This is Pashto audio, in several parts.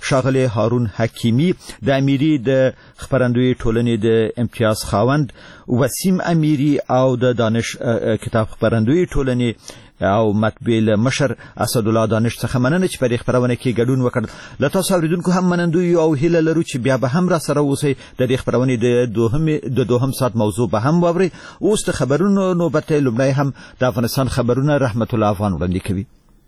ښاغلی هارون حکیمي د امیری د خبرندوی ټولنې د امتیاز خاوند، وسیم امیری او د دانش کتاب خبرندوی ټولنې او مطبوع مشر اسد الله دانش څخه مننه چې په دې خبرونه کې ګډون وکړ. له تاسو اوریدونکو هم منندوی او هیله لرو چې بیا به هم را سره اوسئ. د دې خبرونې د دوهم ساعت موضوع به هم واورئ. اوس د خبرونو نوبت لومړی هم د افغانستان خبرونه رحمت الله افغان وړاندې کوي.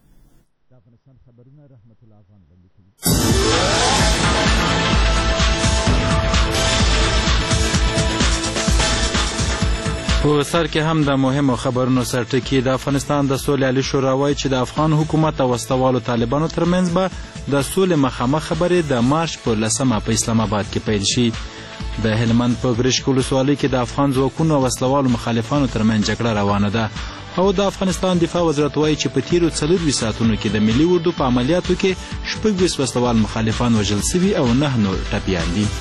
په سر کې هم د مهمو خبرونو سرټکی د افغانستان د سولې عالی شورا وایي چې د افغان حکومت او وسلوالو طالبانو ترمنځ به د سولې مخامخ خبرې د مارچ په 10 په اسلام آباد کې پیل شي. د هلمند په ګرشک ولسوالۍ کې د افغان ځواکونو او وسلوالو مخالفانو ترمنځ جګړه روانه ده او د افغانستان دفاع وزارت وایي چې په تیرو 4 ساعتونو کې د ملي اردو په عملیاتو کې 26 وسلوال مخالفان وژل شوي او 9 نور ټپیان دي.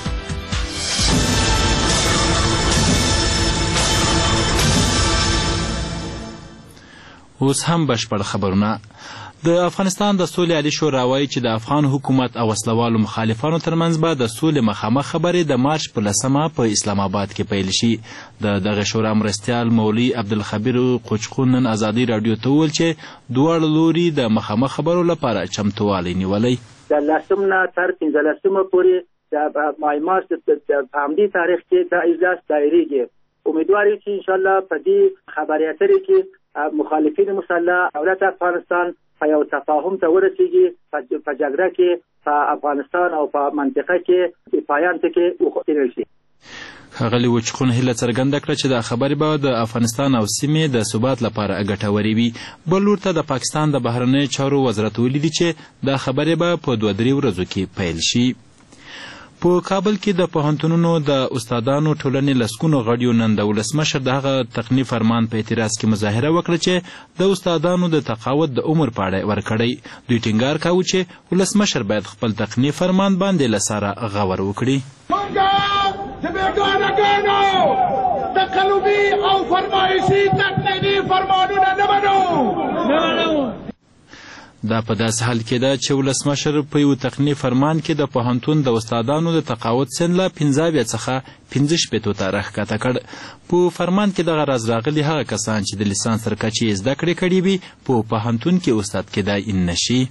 اوس هم بشپړ خبرونه. د افغانستان د سولې عالی شورا وایي چې د افغان حکومت او وسلوالو مخالفانو ترمنځ به د سولې مخامخ خبرې د مارچ په 10 په اسلام آباد کې پیل شي. دغه شورا مرستیال مولوي عبدالخبیر قوچخون نن ازادي رادیو ته وویل چې دواړه لوري د مخامخ خبرو لپاره چمتووالی نیولی. د 10 نه تر 15 پورې د مای مارچ په همدې تاریخ کې د اجلاس دایریږي. امیدوار یو چې انشاءالله په دې خبري اترې کې مخالفین مسلح دولت افغانستان په یو تفاهم ته ورسیږي په جګړه کې په افغانستان او په منطقه کې پایان ته کې وخوتل شي. ښاغلي وچخون هیله څرګنده کړه چې دا خبرې به د افغانستان او سیمې د ثبات لپاره ګټورې وي. بل لور ته د پاکستان د بهرنیو چارو وزارت ویلي دي چې دا خبرې به په 2-3 ورځو کې پیل شي. په کابل کې د پوهنتونونو د استادانو ټولنې لسګونو غړیو نن د ولسمشر د هغه تقنیني فرمان په اعتراض کې مظاهره وکړه چې د استادانو د تقاعد د عمر په اړه ورکړی. دوی ټینګار کاوه چې ولسمشر باید خپل تقنیني فرمان باندې له سره غور وکړي. موږ د بیګانګانو تقلبي او فرمایشي تقنیني فرمانونه نه منو. دا په داسې حال کې ده چې ولسمشر په یو تقنیني فرمان کې د پوهنتون د استادانو د تقاعد سن له 15 څخه 15 ته راښکته کړ. په فرمان کې دغه راز راغلي هغه کسان چې د لیسانس تر کچې زده کړې کړي وي په پوهنتون کې استاد کېدای نشي.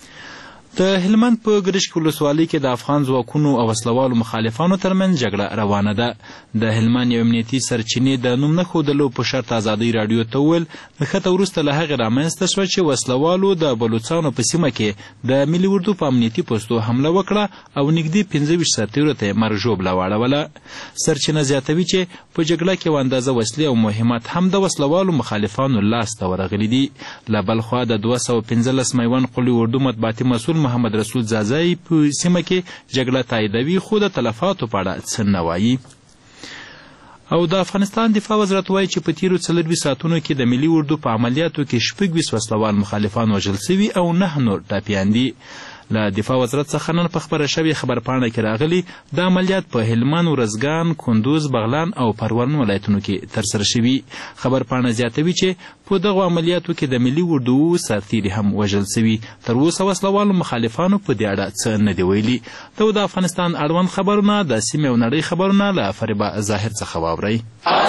د هلمند په ګرشک ولسوالۍ کې د افغان ځواکونو او وسلوالو مخالفانو ترمنځ جګړه روانه ده. د هلمند یو امنیتي سرچینې د نوم نه ښودلو په شرط ازادۍ رادیو ته وویل نښته وروسته له هغې رامنځته شوه چې وسلوالو د بلوڅانو په سیمه کې د ملي اردو په امنیتي پوستو حمله وکړه او نږدې 15 سرتیرو ته یې مرژوبله واړوله. سرچینه زیاتوي چې په جګړه کې یو اندازه وسلې او مهمات هم د وسلوالو مخالفانو لاسته ورغلي دي. له بل خوا د 215 میوند قلي اردو مطبوعاتي مسؤل محمد رسول زازای په سیمه کې جګړه تاییدوي خو د تلفاتو په اړه څه نه وایي. او د افغانستان دفاع وزارت وایي چې په تیرو 4 ساعتونو کې د ملي اردو په عملیاتو کې 26 وسلوال مخالفان وژل شوي او 9 نور ټپیان دي. له دفاع وزارت څخه نن په خبره شوې خبرپاڼه کې راغلي د عملیات په هلمند، ورزګان، کندوز، بغلان او پروان ولایتونو کې ترسره شوي. خبرپاڼه زیاتوي چې په دغو عملیاتو کې د ملي اردو سرتیري هم وژل شوي. تر اوسه وسلوالو مخالفانو په دې اړه څه نه دي ویلي. ته د افغانستان اړوند خبرونه د سیمې او نړۍ خبرونه له فریبا ظاهر څخه واورئ.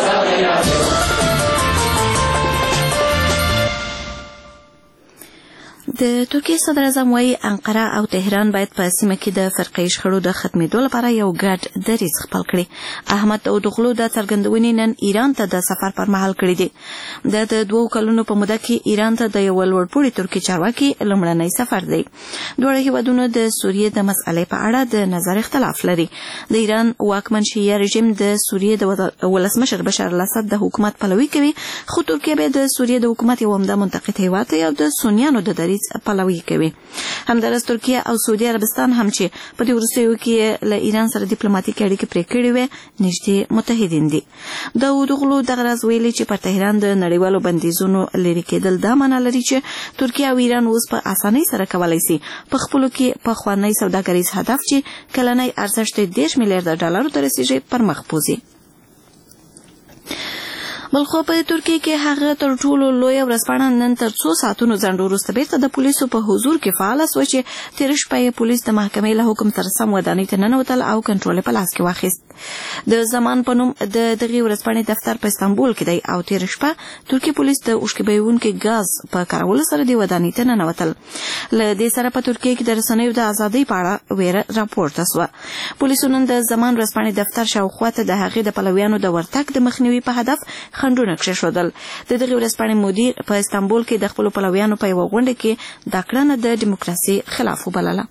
د ترکیې صدر اعظم وایي انقره او تهران باید په سیمه کې د فرقه شخړو د ختمېدو لپاره یو ګډ دریځ خپل کړي. احمد داودوغلو د څرګندونې نن ایران ته د سفر پر مهال کړي دي. د 2 کلونو په موده کې ایران ته د یو لوړپوړي ترکي چارواکي لومړنی سفر دی. دواړه هیوادونه د سوریې د مسئلې په اړه د نظر اختلاف لري. د ایران واکمن شیعه رژیم د سوریې د ولسمشر بشار الاسد د حکومت پلوي کوي، خو ترکیه به د سوریې د حکومت یو عمده منتقد هیواد دی او د سنیانو د دریځ پلوي کوي. همدارس ترکیه او سعودي عربستان هم چې په دې وروستیو کې له ایران سره ډیپلوماټیک اړیکې پرې کړې وې نږدې متحدین دي. داودوغلو دغه راز ویلي چې پر تهران د نړیوالو بندیزونو لرې کېدل دا معنا لري چې ترکیه او ایران اوس په اسانۍ سره کولی شي په خپلو کې پخوانی سوداګریز هدف چې کلنی ارزښت $10 میلیارډ ته رسیږي پر مخ بوځي. بلخو په ترکیه کې هغه تر ټولو لوی ورځپاڼه نن تر 2 ساعتونو ځنډ وروسته بیرته د پولیسو په حضور کې فعال شو چې تیر شپه پولیس د محکمې له حکم تر سم ودانۍ ته ننوتل او کنټرول په لاس کې واخیست. د زمان په نوم د دغه ورځپاڼې دفتر په استانبول کې دی او تیر شپه ترکیه پولیس د اوشکبیونکو غاز په کارولو سره د ودانۍ ته ننوتل. له دې سره په ترکیه کې د رسنیو د ازادۍ په اړه ویره راپورته شوه. پولیسو نن د زمان ورځپاڼې دفتر شاوخوا ته د هغې د پلویانو د ورتګ د مخنیوي په هدف خنډونه کېښودل. د دغې ورځپاڼې مدیر په استانبول کې د خپلو پلویانو په یوه غونډه کې دا کړنه د دیموکراسي خلاف وبلله.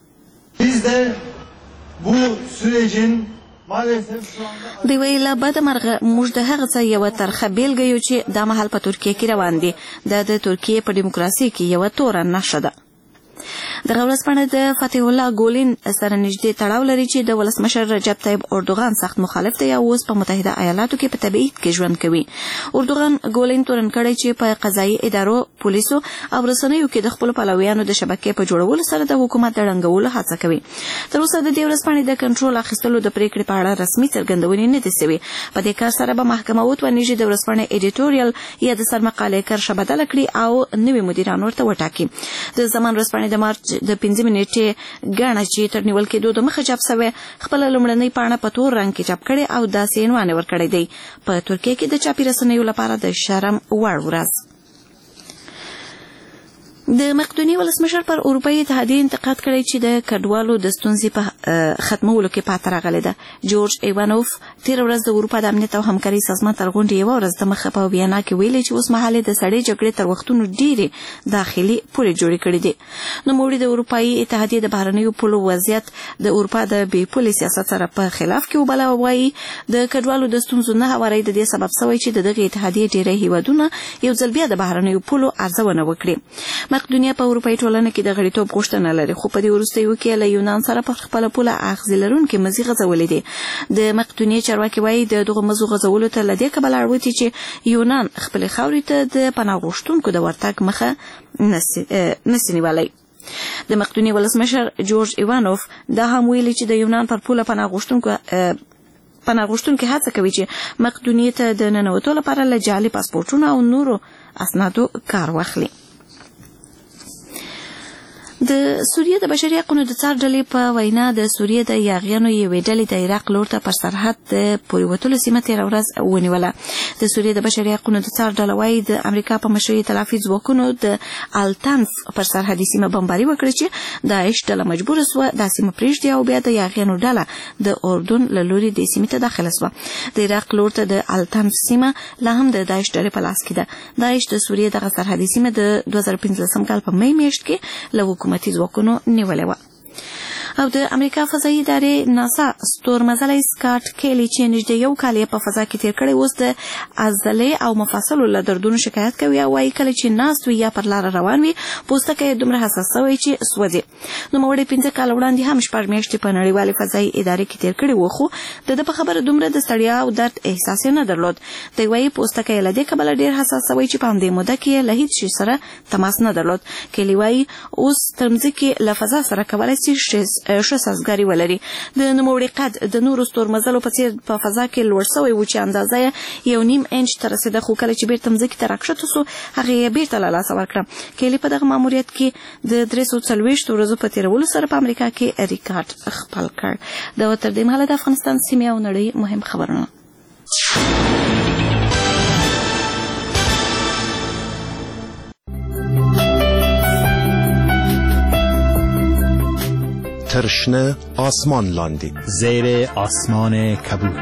دی ویله بده مرغه موږ د هغه څه یوه ترخه بیلګه یو چې دا مهال په ترکیه کې روان دي. دا د ترکیې په دیموکراسي کې یوه توره نښه ده. دغه ورځپاڼه د فتح الله ګولین سره نږدې تړاو لري چې د ولسمشر رجب طیب اردوغان سخت مخالف دی او اوس په متحده ایالاتو کې په تبعید کې ژوند کوي. اردوغان ګولین تورن کړی چې په قضایي ادارو، پولیسو او رسنیو کې د خپل پلویانو د شبکې په جوړولو سره د حکومت د ړنګولو هڅه کوي. تر اوسه د دې ورځپاڼې د کنټرول اخیستلو د پریکړې په اړه رسمي څرګندونې نه دي شوې. په دې کار سره به محکمه وتوانیږي د ورځپاڼې ایډیټوریال یا د سرمقالې کرښه بدله کړي او نوي مدیران ورته وټاکي. د زمان ورځپاڼې د مارچ د 15 نیټې ګڼه چې تر نیول کېدو د مخه چاپ شوې خپل لومړنۍ پاڼه په تور رنګ کې چاپ کړې او داسې عنوان ورکړی دی: په ترکیه کې د چاپي رسنیو لپاره د شرم وړ ورځ. د مقدوني ولسمشر پر اروپایي اتحادیې انتقاد کړی چې د کډوالو د ستونزې په ختمولو کې پاتې راغلی ده. جورج ایوانوف تېره ورځ د اروپا د امنیت او همکارۍ سازمان تر غونډې یوه ورځ دمخه په ویانا کې ویلي چې اوس مهال د سړې جګړې تر وختونو ډېرې داخلي پولې جوړې کړې دي. نوموړي د اروپایي اتحادیې د بهرنیو پولو وضعیت د اروپا د بې پولې سیاست سره په خلاف کې وبله او وایي د کډوالو د ستونزو نه هواری د دې سبب شوی چې د دغې اتحادیې ډېری هیوادونه یو ځل بیا د بهرنیو پولو ارزونه وکړي. مقدونیه په اروپایي ټولنه کې د غړیتوب غوښتنه لري، خو په دې وروستیو کې له یونان سره په خپله پوله اغېزې لرونکې مزي غځولې دي. د مقدونیې چارواکي وایي د دغو مزو غځولو ته له دې کبله اړوتي چې یونان خپلې خاورې ته د پناه غوښتونکو د ورتګ مخه نسي نیولی. د مقدوني ولسمشر جورج ایوانوف دا هم ویلي چې د یونان پر پوله پناه غوښتونکي هڅه کوي چې مقدونیې ته د ننوتو لپاره له جعلي پاسپورټونو او نورو اسنادو کار واخلي. د سوریه د بشري حقوقو د څار ډلې په وینا د سوریه د یاغیانو یوې ډلې د عراق لور ته پر سرحد د پورې وتلو سیمه تېره ورځ ونیوله. د سوریه د بشري حقوقو د څار ډله وایي د امریکا په مشرۍ تلافي ځواکونو د التنف پر سرحدي سیمه بمباري وکړه چې داعش ډله مجبوره سوه دا سیمه پرېږدي او بیا د یاغیانو ډله د اردن له لوري دې سیمې ته داخله سوه. د عراق لور ته د التنف سیمه لا هم د داعش ډلې په لاس کې ده. داعش د سوریه دغه سرحدي سیمه د 2015 کال په مې میاشت کې له حکومتي ځواکونو نیولې وه. او د امریکا فضایي ادارې ناسا ستورمزلی سکاټ کیلی چې نږدې یو کال یې په فضا کې تیر کړی اوس د عضلې او مفاصلو له دردونو شکایت کوي او وایي کله چې ناست وي یا پر لاره روان وي پوستکی یې دومره حساس شوی چې سوځي. نوموړی 15 کاله وړاندې هم 6 میاشتې په نړیوالې فضایي ادارې کې تیر کړی و خو د ده په خبره دومره د ستړیا او درد احساس یې نه درلود. دی وایي پوستکی یې له دې کبله ډېر حساس شوی چې په همدې موده کې یې له هېڅ شي سره تماس نه درلود. کیلی وایي اوس تر مځکې له فضا سره کولی شي ښه سازګاري ولري. د نوموړي قد د نورو ستورمزلو په څېر په فضا کې لوړ شوی و چې اندازه یې 1.5 انچ ته رسېده خو کله چې بیرته مځکې ته راکښته سو هغې یې بیرته له لاسه ورکړه. کیلی په دغه ماموریت کې د 340 ورځو په تېرولو سره په امریکا کې ریکارډ خپل کړ. دا تر دې مهاله د افغانستان سیمې او نړۍ مهم خبرونه. ترشنه آسمان لاندی زیر آسمان کبود.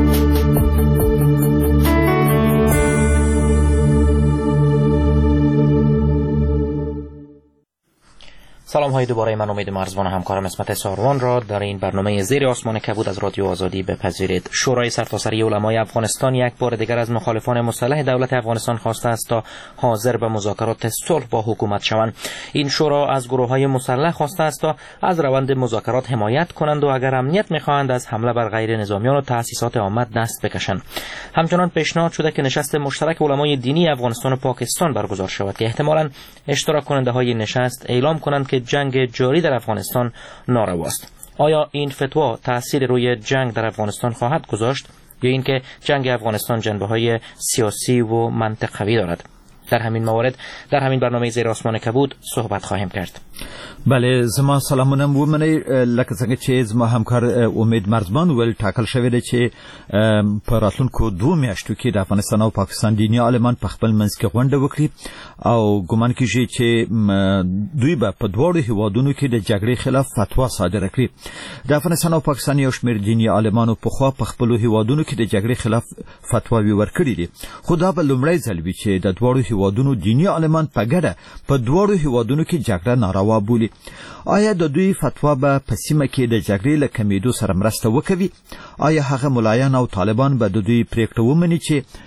سلام های دوباره، من امید مرزبان همکارم اسمت ساروان را در این برنامه زیر آسمان کبود از رادیو آزادی بپذیرید. شورای سرتاسری علمای افغانستان یک بار دیگر از مخالفان مسلح دولت افغانستان خواسته است تا حاضر به مذاکرات صلح با حکومت شوند. این شورا از گروه‌های مسلح خواسته است تا از روند مذاکرات حمایت کنند و اگر امنیت می‌خواهند از حمله بر غیر نظامیان و تأسیسات عامه دست بکشند. همچنان پیشنهاد شده که نشست مشترک علمای دینی افغانستان و پاکستان برگزار شود که احتمالاً اشتراک کننده‌های نشست اعلام کنند که جنگ جاری در افغانستان نارواست. آیا این فتوا تأثیر روی جنگ در افغانستان خواهد گذاشت؟ یا اینکه جنگ افغانستان جنبه‌های سیاسی و منطقوی دارد؟ در همین موارد در همین برنامه زیر آسمان کبود صحبت خواهیم کرد. بله، زما سلامونه ومنئ. لکه څنګه چې زما همکار امید مرزبان ویل، ټاکل شوی دی چې په راتلونکو 2 میاشتو کې د افغانستان او پاکستان دیني عالمان په خپل منځ کې غونډه وکړي او ګمان کیږي چې دوی به په دواړو هیوادونو کې د جګړې خلاف فتوا صادره کړي. د افغانستان او پاکستان یو شمېر دیني عالمانو پخوا په خپلو هیوادونو کې د جګړې خلاف فتواوې ورکړي دي، خو دا به لومړی ځل وي چې د دواړو هیوادونو دیني عالمان په ګډه په دواړو هیوادونو کې جګړه ناروا بولي. آیا د دوی فتوا به په سیمه کې د جګړې له کمیدو سره مرسته وکوي؟ آیا هغه ملایان او طالبان به د دوی پریکړه ومني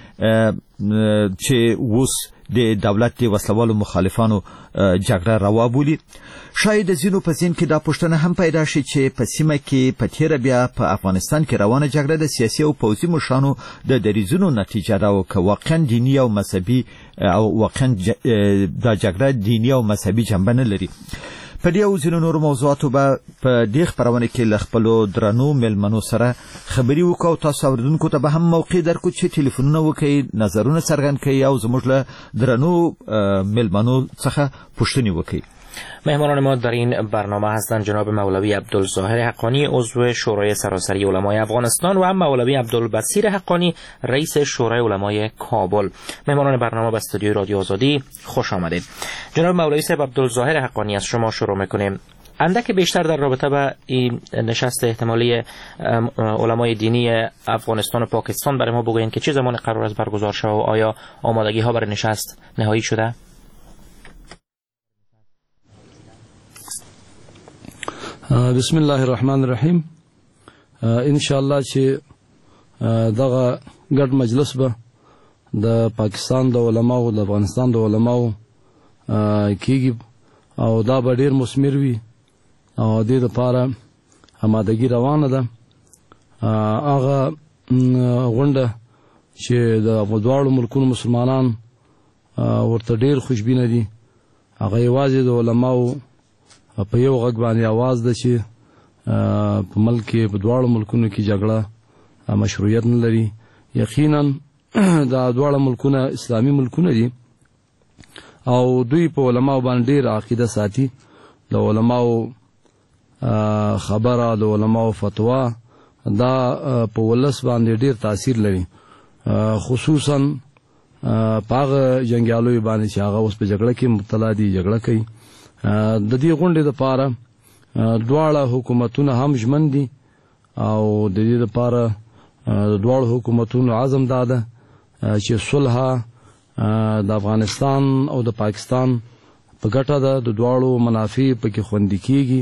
چې اوس د دولت د وسلوالو مخالفانو جګړه روا بولي؟ شاید ځینو په ذهن کې دا پوښتنه هم پیدا شي چې په سیمه کې په تیره بیا په افغانستان کې روانه جګړه د سیاسي او پوځي مشرانو د دریځونو نتیجه ده او که واقعا دیني او مذهبي او واقعا دا جګړه دیني او مذهبي جنبه نه لري. په دې او ځینو نورو موضوعاتو به په دې خپرونه کې له خپلو درنو مېلمنو سره خبرې وکړو او تاسو اورېدونکو ته به هم موقع درکړو چې ټلیفونونه وکړئ، نظرونه څرګند کړئ او زموږ له درنو مېلمنو څخه پوښتنې وکړئ. مهمانان ما در این برنامه هستند جناب مولوی عبدالظاهر حقانی، عضو شورای سراسری علمای افغانستان، و هم مولوی عبدالبصیر حقانی، رئیس شورای علمای کابل. مهمانان برنامه به استودیوی رادیو آزادی خوش آمدید. جناب مولوی صاحب عبدالظاهر حقانی، از شما شروع میکنیم. اندک بیشتر در رابطه با این نشست احتمالی علمای دینی افغانستان و پاکستان برای ما بگوین که چه زمان قرار است برگزار شود و آیا آمادگی ها برای نشست نهایی شده؟ بسم الله الرحمن الرحیم. ان شاء الله چې دغه ګډ مجلس به د پاکستان د علماو د افغانستان د علماو کېږي او دا به ډیر مثمر وي او د دې لپاره آمادګي روانه ده. هغه غونډه چې د دواړو ملکونو مسلمانان ورته ډیر خوشبینه دي، هغه یوازې د علماو په یو غږ باندې आवाज ده چې په ملک کې په دواړو ملکونو کې جګړه مشروعیت نه لري. یقینا دا دواړه ملکونه اسلامي ملکونه دي او دوی په علماو باندې ډیر عقیده ساتي. د علماو خبره، د علماو فتوا دا په ولس باندې ډیر تاثیر لري، خصوصا په هغه جنګیالو باندې چې هغه اوس په جګړه کې مبتلا دي، جګړه کوي. د دې غونډې لپاره دواړه حکومتونه هم ژمن دي او د دې لپاره د دواړو حکومتونو عزم دا ده چې صلح د افغانستان او د پاکستان په ګټه ده، د دواړو منافع پکې خوندي کیږي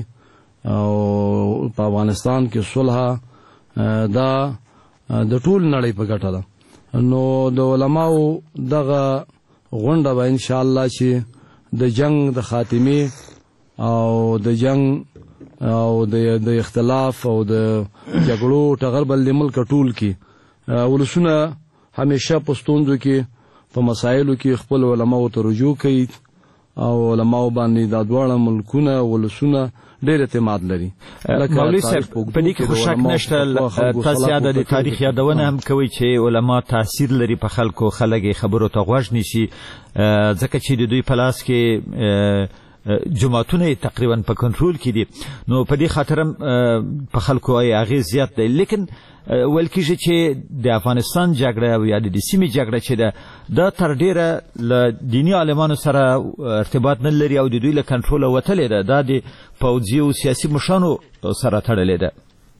او په افغانستان کې صلح دا د ټول نړۍ په ګټه ده. نو د علماو دغه غونډه به ان شاء الله چې د جنگ د خاتمه او د جنگ او د اختلاف او د جګړو ټغر بل ملک ټول کې ولسونه همیشه پښتونځو کې په مسایلو کې خپل علماو ته رجوع کوي او علماو باندې د دواړو ملکونه ولسونه ډېر اعتماد لري. مولوي صاحب په دې کې شک نشته، تاسو یاد د تاریخ یادونه هم کوي چې علما تاثیر لري په خلکو، خلک خبرو ته غوږ نیسي ځکه چې د دوی په لاس کې جماعتونه تقریبا په کنټرول کې دي. نو په دې خاطر په خلکو یې اغیز زیات دی. لیکن ویل کېږي چې د افغانستان جګړه او یا د سیمې جګړه چې ده دا تر ډیره له دیني عالمانو سره ارتباط نه لري او د دوی له کنټروله وتلې ده، دا د پوځي او سیاسي مشرانو سره تړلې ده.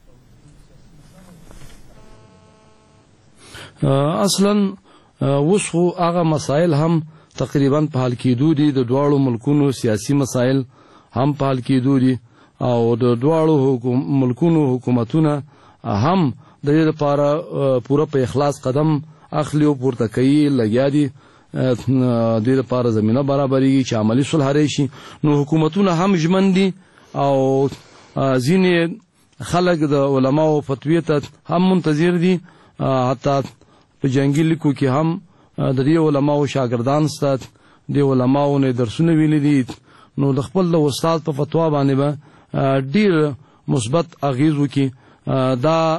اصلا اوس خو هغه مسایل هم تقریبا په حل کېدو دي، د دواړو ملکونو سیاسي مسایل هم په حل کېدو دي او د دواړو ملکونو حکومتونه هم د دې لپاره پوره په اخلاص قدم اخلي او پورته کوي، لګیا دي د دې لپاره زمينه برابرېږي چې عملي صلح راشي. نو حکومتونه هم ژمن دي او ځینې خلک د علماو فتوی ته هم منتظر دي. حتی په جنگي لیکو کې هم د دې علماو شاګردان ستات د علماو نه درسونه ویلي دي. نو د خپل د استاد په فتوا باندې به ډیر مثبت اغیز وکي. دا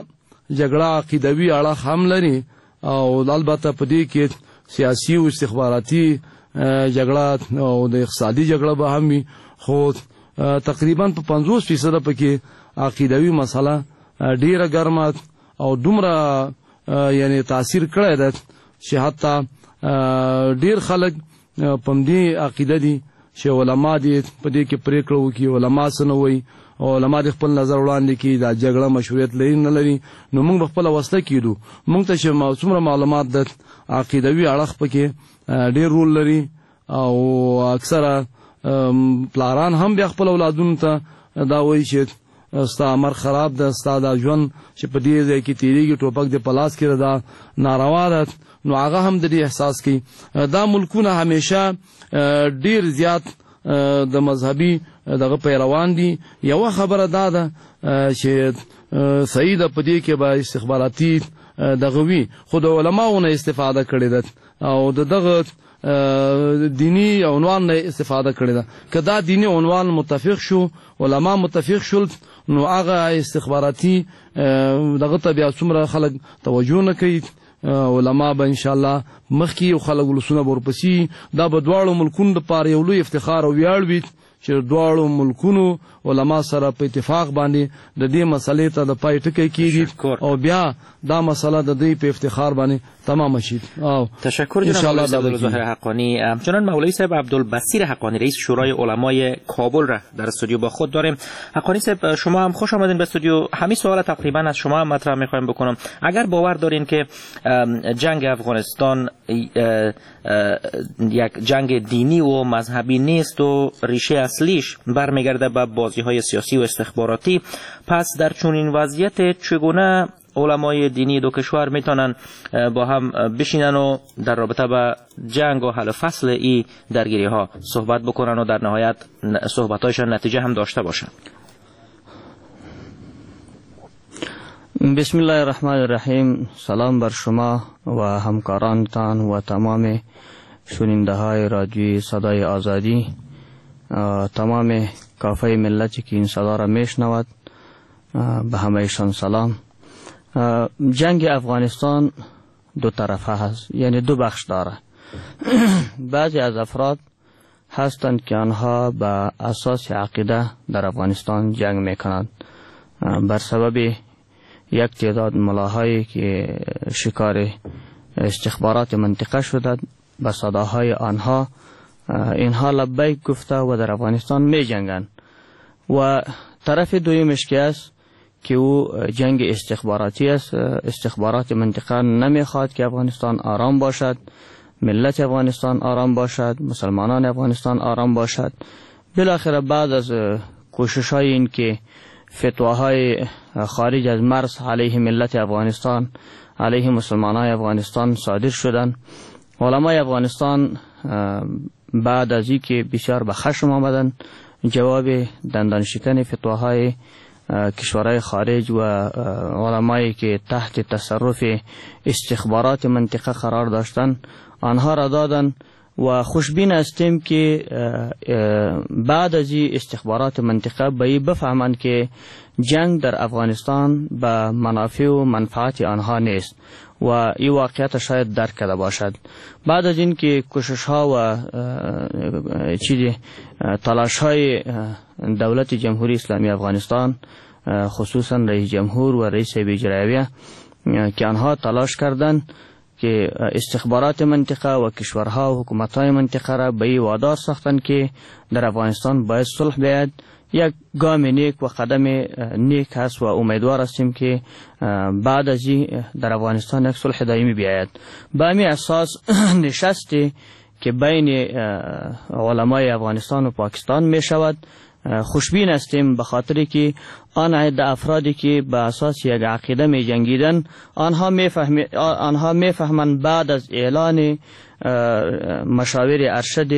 جګړه عقیدوي اړخ هم لري او البته په دې کې سیاسي او استخباراتي جګړه او د اقتصادي جګړه به هم وي خو تقریبا په 50% پکې عقیدوي مسله ډیره ګرمه او دومره یعنی تاثیر کړی ده چې حتی ډیر خلک پمدي عقیده دي چې علما دي په دې کې پریکړه وکړي علما څه نه وایي او علما د خپل نظر وړاندې کړي دا جګړه مشروعیت لري نه لري نو موږ خپل واسطه کیدو موږ ته چې څومره معلومات د عقیدوي اړخ پکې ډیر رول لري او اکثره پلاران هم بیا خپل اولادونو ته دا وایي چې ستا عمر خراب ده ستا دا ژوند چې په دې ځای کې تیریږي ټوپک د پلاس کې دا ناروا ده نو هغه هم د دې احساس کوي دا ملکونه همیشه ډیر زیات د مذهبي دغه پیروان دي یو خبره دا ده چې صحیح ده په دې کې به استخباراتي دغه وي خو د علماو نه استفاده کړې ده او دغه دینی عنوان نه استفاده کړې ده که دا دینی عنوان متفق شو علما متفق شول نو هغه استخباراتي دغه ته بیا څومره خلک توجه نه کوي علما به ان شاء الله مخکې او خلک ولسونه ورپسې دا به دواړو ملکونو لپاره یو لوی افتخار او ویاړ وي چې دواړو ملکونو علما سره په اتفاق باندې د دې مسلې ته د پای ټکی کیږي او بیا دا مسله د دې په افتخار باندې تمام شي. تشکر جناب عبدالظاهر حقانی. همچنان مولوی صاحب عبدالبصیر حقانی رئیس شورای علمای کابل را در استودیو با خود داریم. حقانی صاحب شما هم خوش آمدین به استودیو. همین سوال تقریبا از شما هم مطرح می‌خوایم بکنم. اگر باور دارین که جنگ افغانستان یک جنگ دینی و مذهبی نیست و ریشه اصلیش برمیگرده به بازی‌های سیاسی و استخباراتی، پس در چنین وضعیت چگونه علمای دینی دو کشور میتونن با هم بشینن و در رابطه با جنگ و حل فصل این درگیری ها صحبت بکنن و در نهایت صحبتایشان نتیجه هم داشته باشن؟ بسم الله الرحمن الرحیم. سلام بر شما و همکارانتان و تمام شنونده های رادیوی صدای آزادی، تمام کافه ملتی که این صدا را میشنود به همهشان سلام. جنگ افغانستان دو طرفه هست، یعنی دو بخش داره. بعضی از افراد هستند که آنها به اساس عقیده در افغانستان جنگ میکنند بر سبب یک تعداد ملاهایی که شکار استخبارات منطقه شدند. به صداهای آنها اینها لبیک گفته و در افغانستان می جنگند و طرف دویمش که است که او جنگ استخباراتی است. استخبارات منطقه نمیخواد که افغانستان آرام باشد، ملت افغانستان آرام باشد، مسلمانان افغانستان آرام باشد. بالاخره بعد از کوشش های این که فتواهای خارج از مرز علیه ملت افغانستان، علیه مسلمانان افغانستان صادر شدند، علمای افغانستان بعد از این که بسیار به خشم آمدند جواب دندان شکن فتواهای کشورهای خارج و علمایی که تحت تصرف استخبارات منطقه قرار داشتند آنها را دادند و خوشبین هستیم که بعد از این استخبارات منطقه به بفهمند که جنگ در افغانستان به منافع و منفعت آنها نیست و این واقعیت شاید درک کرده باشد. بعد از این که کوشش ها و تلاش های دولت جمهوری اسلامی افغانستان خصوصا رئیس جمهور و رئیس اجراییه که آنها تلاش کردند که استخبارات منطقه و کشورها و حکومت‌های منطقه را به وادار ساختند که در افغانستان باید صلح بیاید، یک گام نیک و قدم نیک هست و امیدوار هستیم که بعد از این در افغانستان یک صلح دائمی بیاید. به همین اساس نشستی که بین علمای افغانستان و پاکستان می شود خوشبین هستیم به خاطر که آن عده افرادی که به اساس یک عقیده می جنگیدن آنها می فهمند بعد از اعلان مشاور ارشد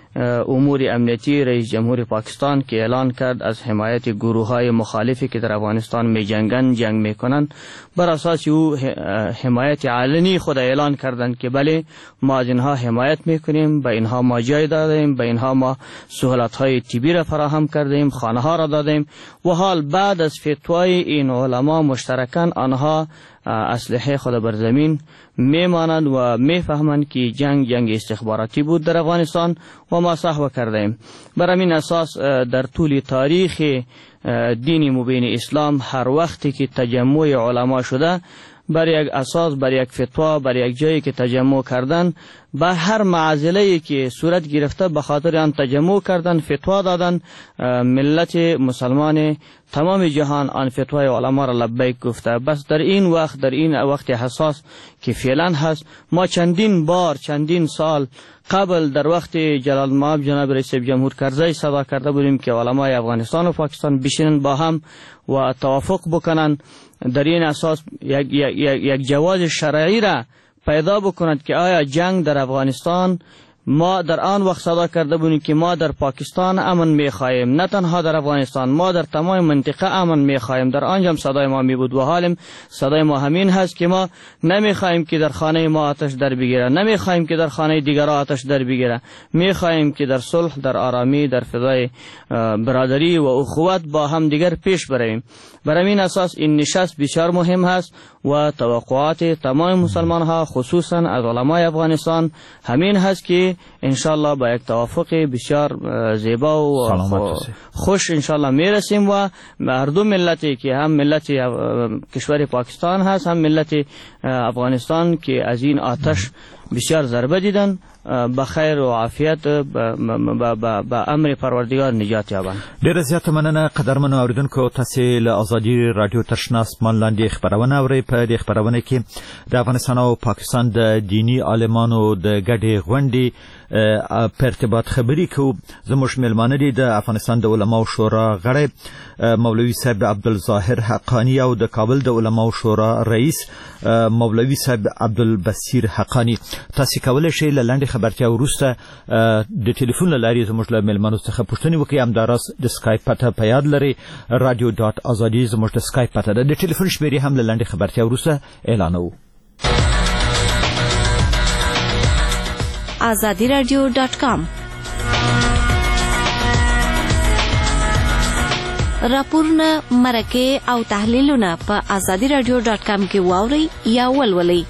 امور امنیتی رئیس جمهور پاکستان که اعلان کرد از حمایت گروه‌های مخالفی که در افغانستان می‌جنگند جنگ می‌کنند، بر اساس او حمایت علنی خود اعلان کردند که بله ما از اینها حمایت می‌کنیم، به اینها ما جای دادیم، به اینها ما سهولت‌های طبی را فراهم کردیم، خانه‌ها را دادیم و حال بعد از فتوای این علما مشترکاً آنها اسلحه خود بر زمین میمانند و میفهمند که جنگ استخباراتی بود در افغانستان و ما صحبه کردیم. بر همین اساس در طول تاریخ دین مبین اسلام هر وقتی که تجمع علما شده، بر یک اساس، بر یک فتوا، بر یک جایی که تجمع کردن، به هر معضله‌ای که صورت گرفته به خاطر آن تجمع کردن، فتوا دادن، ملت مسلمان تمام جهان آن فتوای علما را لبیک گفته. بس در این وقت حساس که فعلا هست، ما چندین سال قبل در وقت جلال مآب جناب رئیس جمهور کرزی صدا کرده بودیم که علمای افغانستان و پاکستان بشینن با هم و توافق بکنن، در این اساس یک جواز شرعی را پیدا بکنند که آیا جنگ در افغانستان، ما در آن وقت صدا کرده بودیم که ما در پاکستان امن می‌خواهیم، نه تنها در افغانستان، ما در تمام منطقه امن می‌خواهیم. در آنجا صدای ما می بود و حالم صدای ما همین هست که ما نمی‌خواهیم که در خانه ما آتش در بگیره، نمی‌خواهیم که در خانه دیگران آتش در بگیره، می‌خواهیم که در صلح، در آرامی، در فضای برادری و اخوت با هم دیگر پیش برویم. بر همین اساس این نشست بسیار مهم هست و توقعات تمام مسلمان ها خصوصا از علمای افغانستان همین هست که انشالله با یک توافق بسیار زیبا و خوش انشالله میرسیم و هر دو ملتی که هم ملت کشور پاکستان هست هم ملت افغانستان که از این آتش بسیار ضربه دیدن، به خیر و عافیت به امر پروردگار نجات یابند. ډیره زیاته مننه قدرمنو اوریدونکو، تاسو له ازادي رادیو تشنا اسمان لاندې خبرونه اورئ. په دې خبرونه کې د افغانستان او پاکستان د دینی عالمانو د ګډې غونډې په ارتباط خبرې کوو. زموږ میلمانه دي د افغانستان د علماو شورا غړی مولوي صاحب عبدالظاهر حقانی او د کابل د علماو شورا رئیس مولوي صاحب عبدالبصیر حقانی. تاسو کولای شئ له لنډې خبرتیا وروسته د ټلیفون له لارې زموږ له میلمنو څخه پوښتنې وکړئ. همداراز د سکایپ پته په یاد لرئ، radio.azadi زموږ د سکایپ پته ده. د ټلیفون شمیرې هم له لنډې خبرتیا وروسته اعلانوو. azadiradio.com راپورونه، مرکه او تحلیلونه په azadiradio.com کې واورئ یا ولولئ.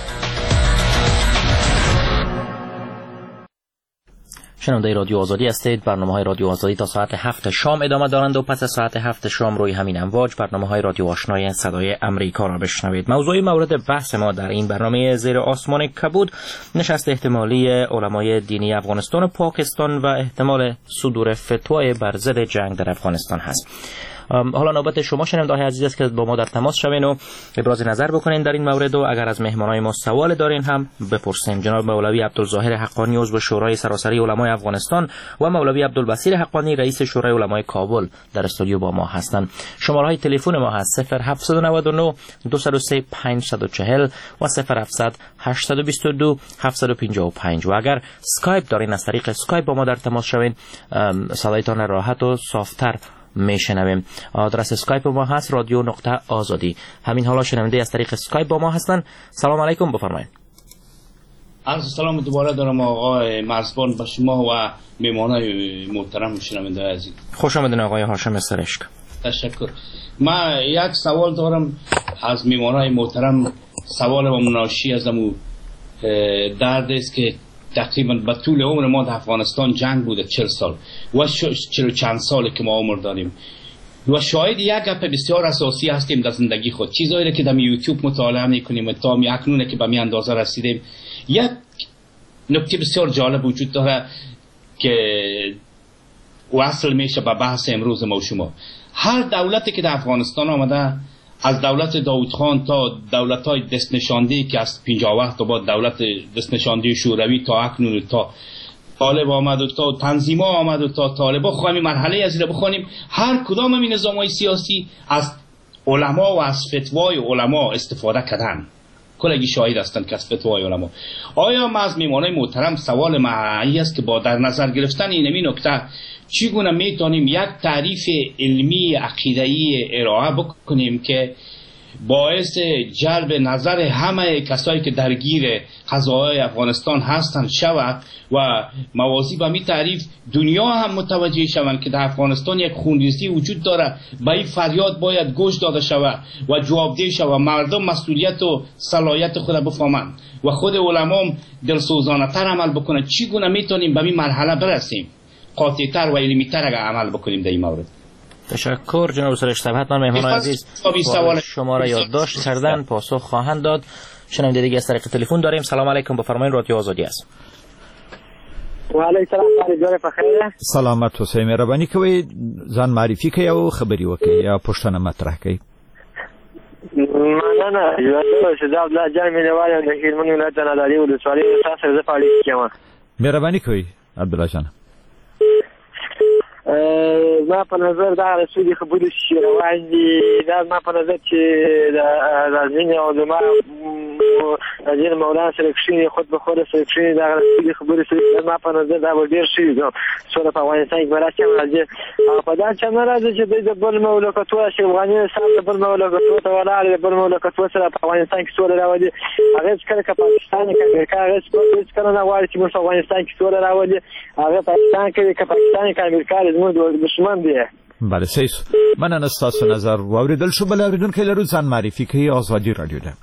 شنونده رادیو آزادی هستید. برنامه‌های رادیو آزادی تا ساعت 7 شام ادامه دارند و پس از ساعت 7 شام روی همین امواج برنامه‌های رادیو آشنای صدای امریکا را بشنوید. موضوع مورد بحث ما در این برنامه زیر آسمان کبود نشست احتمالی علمای دینی افغانستان و پاکستان و احتمال صدور فتوای بر ضد جنگ در افغانستان هست. حالا نوبت شما شنونده‌های عزیز است که با ما در تماس شوین و ابراز نظر بکنین در این مورد و اگر از مهمانای ما سوال دارین هم بپرسین. جناب مولوی عبدالظاهر حقانی عضو شورای سراسری علمای افغانستان و مولوی عبدالبصیر حقانی رئیس شورای علمای کابل در استودیو با ما هستند. شماره‌های تلفن ما هست 0799 203 540 و 0700 822 755 و اگر اسکایپ دارین از طریق اسکایپ با ما در تماس شوین صدایتان راحت و صافتر میشنویم. آدرس اسکایپ ما هست radio.azadi. همین حالا شنونده از طریق اسکایپ با ما هستن. سلام علیکم، بفرمایید. عرض سلام دوباره دارم آقای مرزبان با شما و میمانای محترم شنونده عزیز. خوش آمدین آقای هاشم سرشک. تشکر. من یک سوال دارم از میمانای محترم. سوال و مناشی از امو درد است که تقریبا به طول عمر ما در افغانستان جنگ بوده 40 سال و 40 چند ساله که ما عمر داریم و شاید یک گپ بسیار اساسی هستیم در زندگی خود، چیزایی که در یوتیوب مطالعه میکنیم تا اکنون که به می اندازه رسیدیم. یک نکته بسیار جالب وجود داره که وصل میشه به بحث امروز ما و شما. هر دولتی که در افغانستان آمده، از دولت داود خان تا دولت‌های دستنشانده‌ای که از 57 تا بعد دولت دستنشانده شوروی تا اکنون تا طالب آمد و تا تنظیم‌ها آمد و تا طالبا خواهیم مرحله از این بخونیم، هر کدام این نظام‌های سیاسی از علما و از فتوای علما استفاده کردن. کلگی شاهد هستند که از فتوای علما. آیا ما از میمانای محترم سوال معی است که با در نظر گرفتن این نکته چگونه میتونیم یک تعریف علمی عقیده‌ای ارائه بکنیم که باعث جلب نظر همه کسایی که درگیر قضایای افغانستان هستند شود و موازی به می تعریف دنیا هم متوجه شوند که در افغانستان یک خونریزی وجود داره، به این فریاد باید گوش داده شود و جوابدهی شود، مردم مسئولیت و صلاحیت خود بفهمند و خود علما دلسوزانه تر عمل بکنند. چگونه میتونیم به این مرحله برسیم قاطع تر و علمی تر اگر عمل بکنیم در این مورد؟ تشکر جناب سرشتب. حتما مهمان عزیز سوال شما را یادداشت کردن پاسخ خواهند داد. شنونده دیگه از طریق تلفن داریم. سلام علیکم، بفرمایید، رادیو آزادی است. و علیکم السلام، بخیر. سلامت حسین، مهرباني کوي ځان معرفي کوي او خبري وکړي یا پوښتنه مطرح کوي. مننه، یو څه دا د جامع نیواله د هلمند ولایت نه لري ولسوالۍ تاسو زه پاړې کېم. مهرباني کوي عبد الله جان. ما په نظر دا رسولي خبرې شي روان دي، دا ما په نظر چې د ځینې علما ځینې مولانا سره کښېني خود به خود سره کښېني دا رسولي خبرې سره ما په نظر دا به ډېر شوي دي. سوله په افغانستان کې به راځي راځي او په دا چا نه راځي چې دوی د بل مملکتو اشرف غني صاحب د بل مملکتو ته ولاړ د بل مملکتو سره په افغانستان کې سوله راولي. هغه څکه که پاکستان کې امریکا هغه څکه نه غواړي چې موږ په افغانستان کې سوله راولي. هغه پاکستان کې که پاکستان کې امریکا زموږ دشمن دی. بله صحیح. مننه ستاسو نظر واوریدل شو. بل اوریدونکي لرو ځان معرفي کوي. آزادي رادیو ده.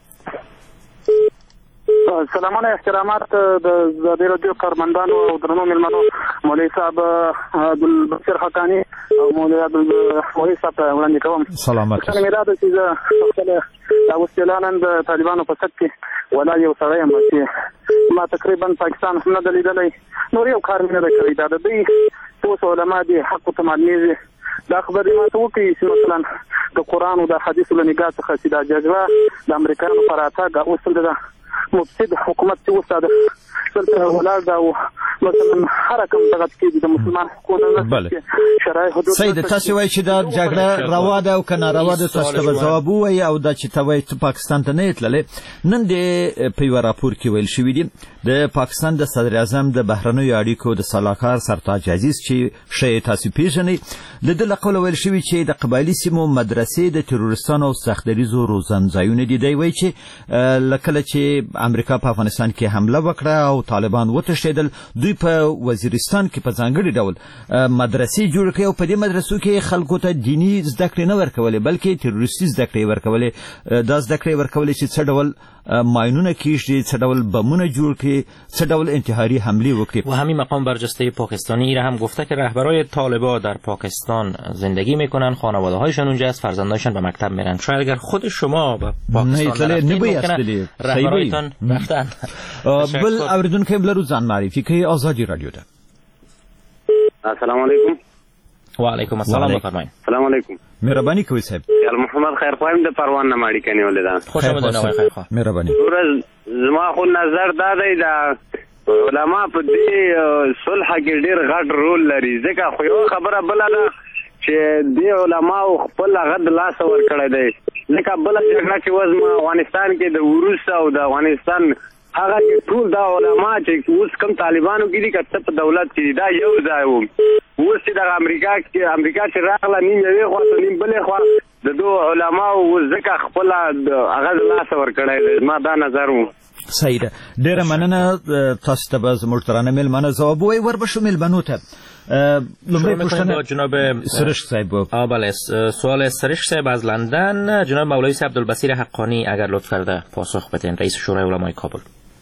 سلامونه احترامات د رادیو کارمندانو او درنو مېلمنو، مولوي صاحب عبدالبصیر حقاني او مولوي عبدالمحی صاحب ته وړاندې کوم. سلامت. مې دا ده چې زه خپله اوسېلا نن د طالبانو په صف کې ولا یو سړی یم چې ما تقریبا پاکستان هم نه ده لیدلی، نور یو کار مې نه ده کړی. دا د دوی څو علما دي حق ته معلومېږي. دا خبرې ما ته وکړي چې مثلا د قرآن او د حدیثو له نګاه څخه چې دا جذبه د امریکایانو پر راتګ اوس د مفسد حکومت چې اوس د دلته ولاړ ده او مثلا هر کوم دغه کېږي د مسلمان حقوقونه نه شرایع حدود. سید تاسو وایي چې دا جګړه روا ده او که ناروا ده، تاسو ته به ځواب ووایي او دا چې ته وایي ته پاکستان ته نه یې تللی. نن د په یوه راپور کې ویل شوي دي د پاکستان د صدر اعظم د بهرنیو اړیکو د سلاکار سرتاج عزیز چې ښه تاسو پیژنئ، د ده له قوله ویل شوي چې د قبایلي سیمو مدرسې د تروریستانو او سختدریزو روزنځایونه دي. دی وایي چې له کله چې امریکا په افغانستان کې حمله وکړه او طالبان وتښتېدل، دوی په وزیرستان کې په ځانګړي ډول مدرسې جوړ کړې او په دې مدرسو کې خلکو ته دیني زده کړې نه ورکولې بلکې تروریستي زده کړې ورکولې. دا زده کړې ورکولې چې څه ډول ماینونه کیږدي، څه ډول بمونه جوړ کړي، څه ډول انتحاری حمله وکړي. و همین مقام برجسته پاکستانی را هم گفته که رهبرای طالبان در پاکستان زندگی میکنن، خانواده‌هایشان اونجا است، فرزندانشان به مکتب میرن. شاید اگر خود شما به پاکستان رفتین رهبرایتان رفتن. بل اوریدونکي بلرو ځان معرفي کوي. آزادي رادیو ده. السلام علیکم. و علیکم السلام، بفرمایید. سلام علیکم. مهرباني کوي صاحب. محمد خیرخوایم د پروان نه ماړی کني ولیدان. خوش آمدید آقای خیرخواه. مهرباني. زما خو نظر دا دی دا علما په دې صلح کې ډېر غټ رول لري، ځکه خو یو خبره بل ده چې دې علماو خپل هغه د لاس ورکړی دی. لکه بله جګړه چې وز افغانستان کې د وروس او د افغانستان هغه ټول دا علما چې اوس کوم طالبانو کې دي که په دولت کې دا یو ځای و. اوس چې د امریکا چې راغله نیم یوې خوا ته نیم بلې خوا د دو علماو ځکه خپله هغه د لاس ورکړی دی. ما دا نظر و. صحیح ده. ډېره مننه. تاسو ته به زموږ درانه مېلمانه ځواب ووایي. وربشو مېلمنو ته لومړی پوښتنه جناب سرشت صاحب. بله، سوال سرشت صاحب از لندن. جناب مولوی صاحب عبدالبصیر حقانی اگر لطف کرده پاسخ بدین، رئیس شورای علمای کابل.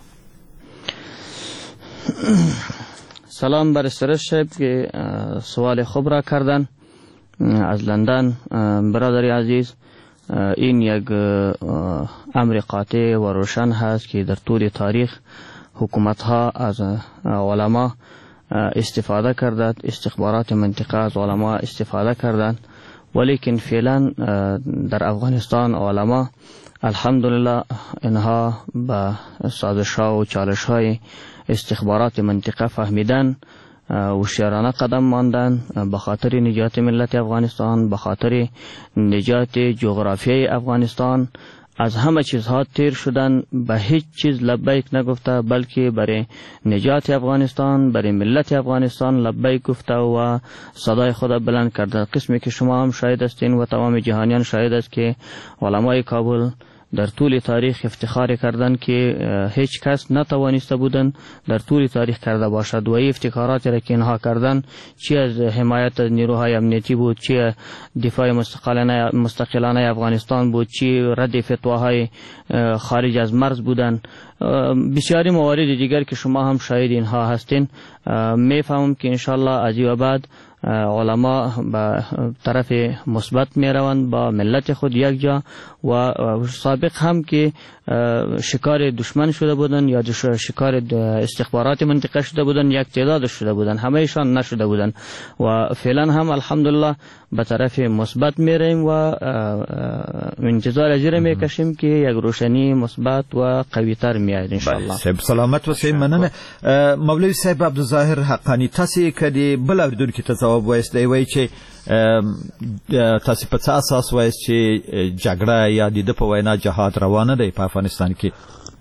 سلام بر سرشت صاحب که سوال خوب را کردن از لندن. برادری عزیز، این یک امر قاطع و روشن هست که در طول تاریخ حکومت ها از علما استفاده کردند، استخبارات منطقه از علما استفاده کردند، ولیکن فعلا در افغانستان علما الحمدلله اینها به سازش ها و چالش های استخبارات منطقه فهمیدن و شیرانه قدم ماندن به خاطر نجات ملت افغانستان، به خاطر نجات جغرافیای افغانستان. از همه چیزها تیر شدن، به هیچ چیز لبیک نگفته، بلکه برای نجات افغانستان، برای ملت افغانستان لبیک گفته و صدای خود بلند کرده. قسمی که شما هم شاهد هستین و تمام جهانیان شاهد است که علمای کابل در طول تاریخ افتخار کردند که هیچ کس نتوانسته بودند در طول تاریخ کرده باشد و این افتخاراتی را که اینها کردند، چی از حمایت از نیروهای امنیتی بود، چی دفاع مستقلانه افغانستان بود، چی رد فتواهای خارج از مرز بودند، بسیاری موارد دیگر که شما هم شاهد اینها هستین. میفهمم که انشالله از این بعد علما به طرف مثبت می روند، با ملت خود یک جا و سابق هم که شکار دشمن شده بودن یا شکار استخبارات منطقه شده بودن، یک تعداد شده بودن، همهشان نشده بودن و فعلا هم الحمدلله به طرف مثبت می رویم و انتظار از می کشیم که یک روشنی مثبت و قوی تر می آید انشاءالله. سلامت و سیم مننه. مولوی صاحب عبدالظاهر حقانی، تاسو کدی بل اوریدونکو ته ځواب وایست دی وایي چې تاسو په څه اساس وایست چې جګړه یا د په وینا جهاد روانه دی په افغانستان کې؟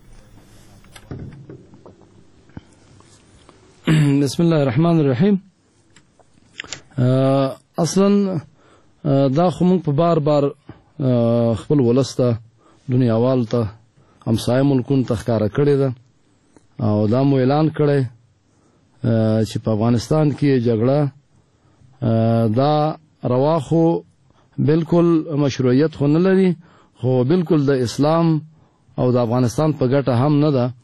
بسم الله الرحمن الرحیم. اصلا دا خو موږ په بار بار خپل ولس ته، دنیاوال ته، همسایه ملکونو ته ښکاره کړې ده او دا مو اعلان کړی چې په افغانستان کې جګړه دا روا خو بالکل مشروعیت خو نه لري، خو بالکل د اسلام او د افغانستان په ګټه هم نه ده.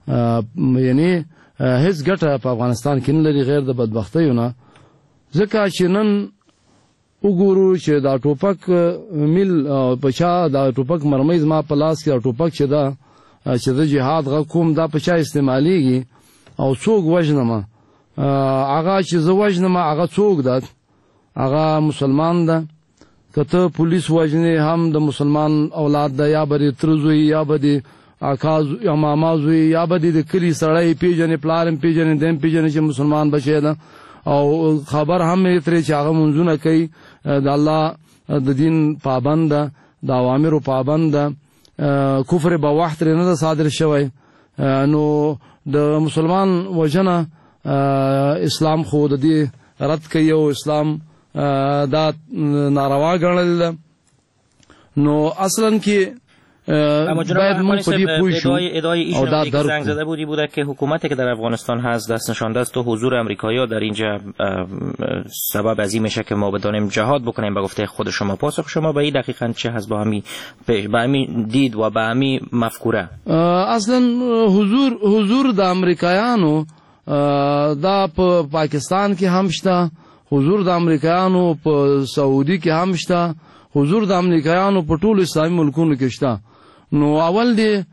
یعنی هیڅ ګټه په افغانستان کې نه لري غیر د بدبختیو نه. ځکه چې نن وګورو چې دا ټوپک میل په چا، دا ټوپک مرمۍ زما په لاس کې دا ټوپک چې دا چې د جهاد غږ کوم دا په چا استعمالیږي او څوک وژنم، هغه چې زه وژنم هغه څوک ده؟ هغه مسلمان ده. که ته پولیس وژنې هم د مسلمان اولاد ده، یا به د تره زوی، یا به د اکا یا ماما زوی، یا به د کلي سړی پیژنې، پلار هم پیژنې، دی هم پیژنې چې مسلمان بچی ده او خبر هم یې ترې چې هغه منځونه کوي، د الله د دین پابند ده، د اوامرو پابند ده، کفر به وخت ترې نه ده صادر شوی. نو د مسلمان وژنه اسلام خو د دې رد کوي او اسلام دا ناروا ګڼل ده. نو اصلا که باید ما په دې پوه شو او دا درک زنگ زده بوده که حکومتی که در افغانستان هست دست نشانده است و حضور امریکایی‌ها در اینجا سبب از این میشه که ما بدانیم جهاد بکنیم. به گفته خود شما پاسخ شما به این دقیقاً چه هست با همین دید و به همین مفکوره؟ اصلا حضور د امریکایانو دا په پاکستان کې هم شته، حضور د امریکایانو په سعودي کې هم شته، حضور د امریکایانو په ټولو اسلامي ملکونو کې شته. نو اول دی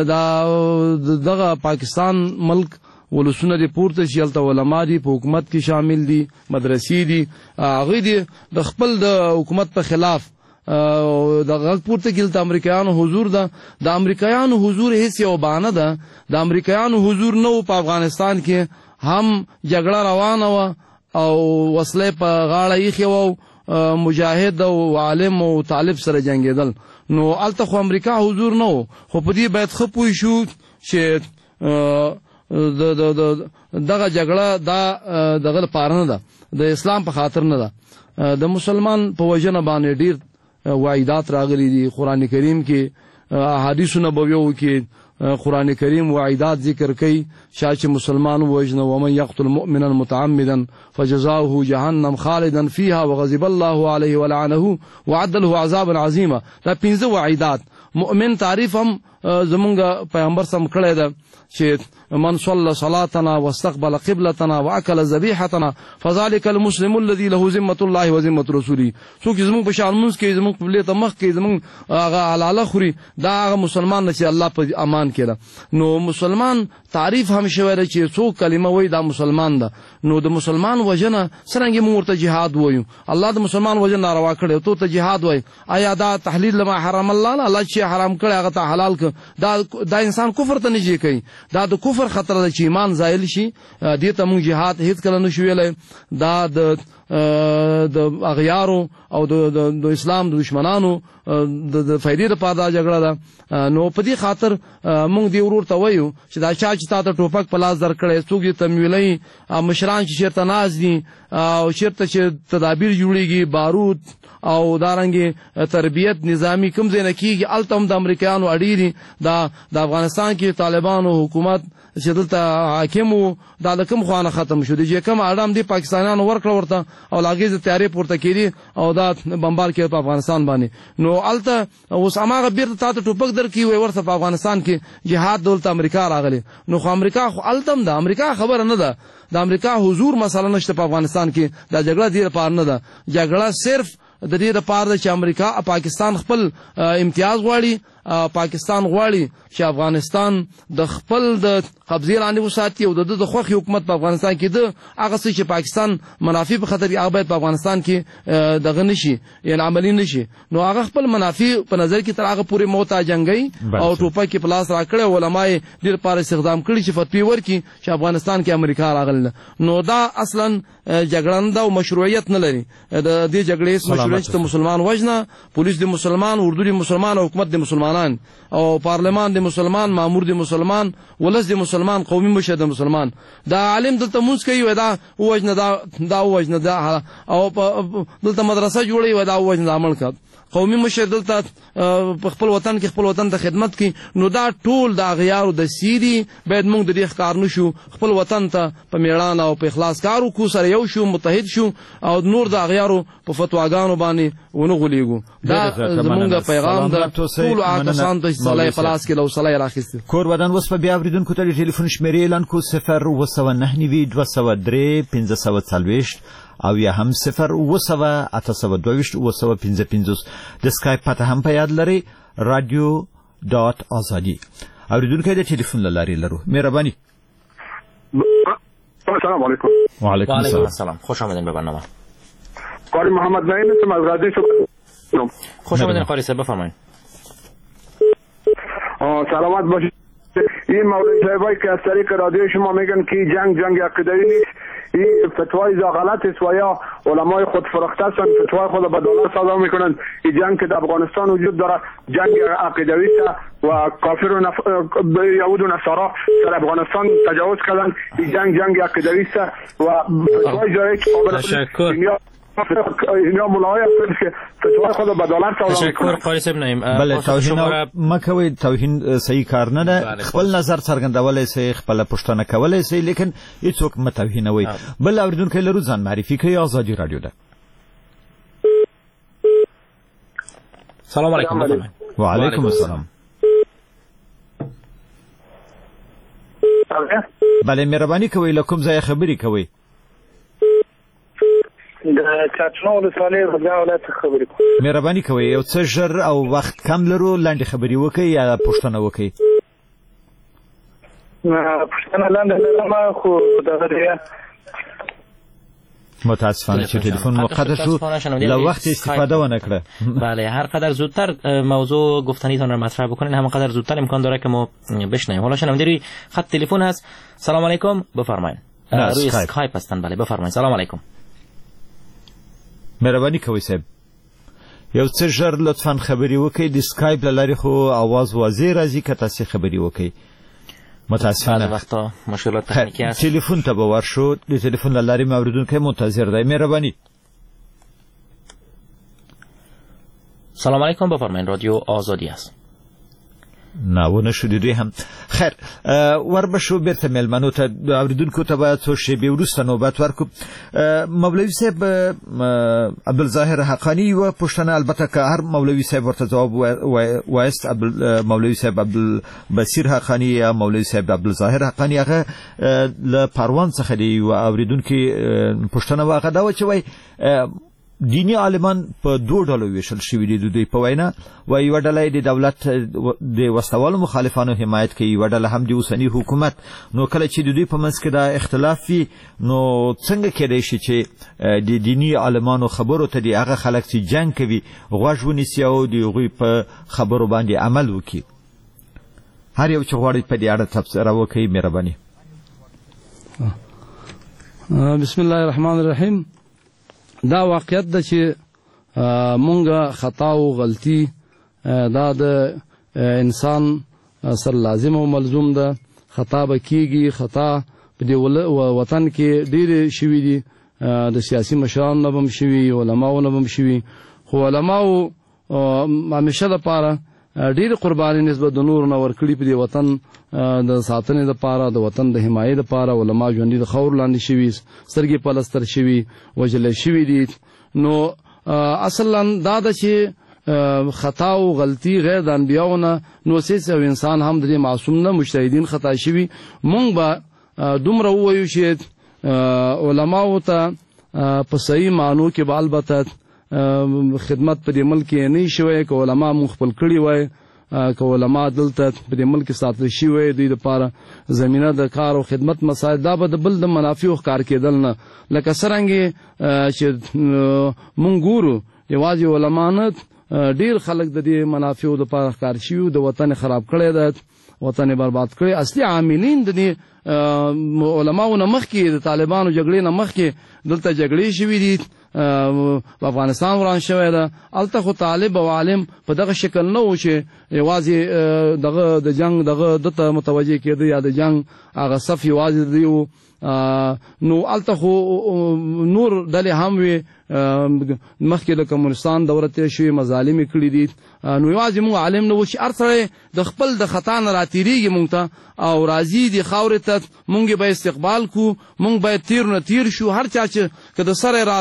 دغه پاکستان ملک ولسونه دی پورته شي، هلته علما دي په حکومت کې شامل دي، مدرسې دي، هغوی دي د خپل د حکومت په خلاف د غږ پورته کې هلته امریکایانو حضور ده. د امریکایانو حضور هیڅ یو بهانه ده. د امریکایانو حضور نه و په افغانستان کې، هم جګړه روانه وه او وسلې په غاړه ایښې وه، مجاهد او عالم او طالب سره جنگیدل. نو الته خو امریکا حضور نه و. خو په دې باید ښه پوه شو چې دغه جګړه دا دغه لپاره نه ده، د اسلام په خاطر نه ده. د مسلمان په وژنه باندې ډیر وعیدات راغلي دي. قرآن کریم کې احادیث نبویو کې قرآن کریم وعیدات ذکر کوي چې مسلمان وژنه ومن یقتل مؤمنا متعمدا فجزاؤه جهنم خالدا فيها وغضب الله عليه ولعنه وعد له عذابا عظیما. دا 15 وعیدات. مؤمن تعریف هم زمونږ پیغمبر سم کړی ده چې من صلى صلاتنا واستقبل قبلتنا واكل ذبيحتنا فذلك المسلم الذي له ذمه الله وذمه رسوله. څوک زمونږ په شان منځ کې زمونږ قبله ته مخ کې زمونږ هغه حلاله خوري، دا هغه مسلمان چې الله په امان کړه. نو مسلمان تعریف هم شوی دی چې څوک کلمه وایي دا مسلمان ده. نو د مسلمان وژنه څرنګه موږ ورته جهاد وایو؟ الله د مسلمان وژنه ناروا کړی، ته جهاد وایي. آیا دا تحلیل لما حرم الله چې حرام کړی هغه ته حلال کړ؟ دا انسان کفر ته نږدې کوي. دا د کفر خطر ده چې ایمان زایل شي. دې ته موږ جهاد هیڅ کله نشو ویلی. دا د اغیارو او د اسلام د دشمنانو د فائدې لپاره دا جګړه ده. نو په دې خاطر موږ دی ورور ته وایو چې دا چا چې تاسو ټوپک په لاس درکړی څوک یې تمویلي مشران چې چیرته ناز دي او چیرته چې تدابیر جوړیږي بارود او دارنګي تربیت نظامی کوم ځای نه کیږي الته هم د امریکایانو اړې دي. د افغانستان کې طالبانو حکومت چې دلته حاکم وو دا د کوم خوانه ختم شو دي چې کوم اړم دي پاکستانیانو ورکړ ورته او لاګیز تیارې پورته کړي او دا بمبار کړي په افغانستان باندې. نو الته اوس هغه بیرته تاسو ټوپک درکې وي ورته په افغانستان کې جهاد دولت امریکا راغلي. نو خو امریکا خو التم ده امریکا خبره نه ده د امریکا حضور مسله نشته په افغانستان کې. دا جګړه دی لپاره نه ده جګړه صرف د دې لپاره چې امریکا پاکستان خپل امتیاز غواړي پاکستان غواړي چې افغانستان د خپل د قبضې لاندې وساتي او د خوښ حکومت په افغانستان کې د هغه څه چې پاکستان منافع په خطر هغه باید په افغانستان کې دغه نشي یعنی عملی نشي. نو هغه خپل منافع په نظر کې تر هغه پورې موته جنگي او ټوپک په لاس راکړي علماء ډېر پاره استخدام کړي چې فتوی ورکړي چې افغانستان کې امریکا راغله. نو دا اصلا جګړه او مشروعیت نه لري. د دې جګړې مشروعیت مسلمان وجنه پولیس د مسلمان اردو د مسلمان حکومت د مسلمان او پارلمان د مسلمان مامور د مسلمان ولس د مسلمان قومي مشر د مسلمان. دا عالم دلته موږ کوي دا وجنه دا وجنه دا او دلته مدرسه جوړي دا وجنه عمل کړ قومي مشر دلته په خپل وطن کې خپل وطن ته خدمت کوي. نو دا ټول د غیارو د سیدی باید موږ د دې ښکار نشو خپل وطن ته په میړانه او په اخلاص کار وکړو سره یو شو متحد شو او نور د غیارو په فتواګانو باندې ونه غولېږو. دا زموږ پیغام ده ټول آکسان ته صلاح پلاس کې لو صلاح راخسته. کور ودان وس په بیا اوریدونکو ته ټلیفون شمیرې اعلان کو 0299203 او یا هم 0 د سکایپ پته هم په یاد لري radio.azadi. اوریدونکو د ټلیفون لاري لرو مهرباني. السلام علیکم. وعلیکم السلام. خوش آمدین به برنامه. قاری محمد نعیم هستم از رادیو شما. خوش آمدین قاری صاحب بفرمایید. سلامت باشید. این مولوی صاحبایی که از طریق رادیو شما میگن که جنگ عقیده‌ای نیست این فتوای غلط است و یا علمای خود فروخته هستند فتوای خود به دولت صادر میکنند. این جنگ که در افغانستان وجود داره جنگ عقیده‌ای است و کافر و یهود و نصارا در افغانستان تجاوز کردند. این جنگ عقیده‌ای است و فتوای جایی که قابل اینا ملاهای هستند که فتوای خود به دولت صادر تشکر قاری صاحب نعیم. بله توهین مکوئ توهین صحیح کار نه ده خپل نظر څرګندولای سي خپل پښتنه کولای سي لیکن هیڅوک متوهینوي. بل اوریدونکو لرو ځان معرفي کوي آزادي رادیو ده. سلام علیکم. وعلیکم السلام. بله مهرباني کوئ له کوم ځای خبرې کوئ؟ د چاچنو ولسوالۍ غزا ولایت خبرې کوم. مهرباني کوئ یو څه ژر او وخت کم لرو لنډې خبرې وکړئ یا پوښتنه وکړئ. پوښتنه لنډه لرم خو دغه دی متاسفانه چې تلفن مقطع شو له وخت استفاده ونه کړه. بله هر قدر زودتر موضوع گفتنیتون رو مطرح بکنین همون قدر زودتر امکان داره که ما بشنویم. حالا شنوندگی خط تلفن هست. سلام علیکم بفرمایید. روی اسکایپ هستن. بله بفرمایید. سلام علیکم. مهرباني کوئ صاحب یو څه ژر لطفا خبرې وکړئ. د سکایپ له لارې خو اواز واضح راځي که تاسې خبرې وکړئ. متاسفانه بعض وقتا مشکلات تکنیکی هست. تلفن ته به ورشو د تلفن له لارې مې اورېدونکی منتظر دی. مهرباني. سلام علیکم بفرمایید. رادیو آزادی است. نه ونه شو دوی هم خیر وربشو بیرته ملمنو ته اوریدونکو ته باید څو شیبې وروسته نوبت ورکو. مولوي صاحب عبدالظاهر حقانی و پوښتنه البته که هر مولوي صاحب ورته جواب وایست مولوي صاحب عبدالبصیر حقانی یا مولوي صاحب عبدالظاهر حقانی هغه له پروان څخه دی و اوریدونکي پوښتنه واغه دا و چې وای دینی عالمان په دوه ډلو ویشل شوي دي. دوی په وینا و یو ډله د دولت د وسوالو مخالفانو حمایت کوي یو ډله هم د اوسنی حکومت. نو کله چې دوی په منځ کې دا اختلاف وي نو څنګه کېدای شي چې د دینی عالمانو خبرو ته د هغه خلک چې جنگ کوي غوږ ونیسي او د هغوی په خبرو باندې عمل وکړي؟ هر یو چې غواړي په دې اړه تبصره وکړي مهرباني. بسم الله الرحمن الرحیم. دا واقعیت ده چې مونږه خطا او غلطي دا د انسان سر لازم او ملزوم ده. خطا به کیږي، خطا په دې وطن کې ډېرې شوي دي، د سیاسي مشرانو نه به هم شوي، علماو نه به هم شوي، خو علماو همیشه دپاره ډېرې قربانۍ نسبت د نورو نه ورکړي په دې وطن د ساتنې دپاره، د وطن د حمایې دپاره. علما ژوندي د خاورو لاندې شوي، سترګې پلستر شوي، وژلی شوي دي. نو اصلا دا ده چې خطا او غلطي غیر د انبیاو نه، نو سیس او انسان هم د دې معصوم نه، مجتهدین خطا شوي. مونږ به دومره ووایو چې علماو ته په صحیح معنو کې به البته خدمت په دې ملک کې نه شوی. که علما مونږ خپل کړي وای، که علما دلته په دې ملک کې ساتل شوي وای، دوی دپاره زمینه د کار او خدمت مسایل، دا به د بل د منافعو ښکار کېدل نه. لکه څرنګې چې مونږ ګورو یوازې علما نه، ډېر خلک د دې منافعو دپاره ښکار شوي، د وطن خراب کړی ده، وطن برباد کړی. اصلي عاملین د دې علماو نه مخکې، د طالبانو جګړې نه مخکې دلته جګړې شوي دي، په افغانستان وران شوی ده. هلته خو طالب او عالم په دغه شکل نه و چې یوازې دغه د جنګ دغه دته متوجه کېده، یا د جنګ هغه صف یوازې دی و. نو هلته خو نور ډلې هم وې، مخکې د کمونستان دوره تېره شوې، مظالم یې کړي دي. نو یوازې مونږ عالم نه و چې هر سړی د خپل د خطا نه راتېرېږي مونږ ته او راځي دې خاورې ته، مونږ یې به استقبال کړو، مونږ باید تیر نه تیر شو. هر چا چې که د سره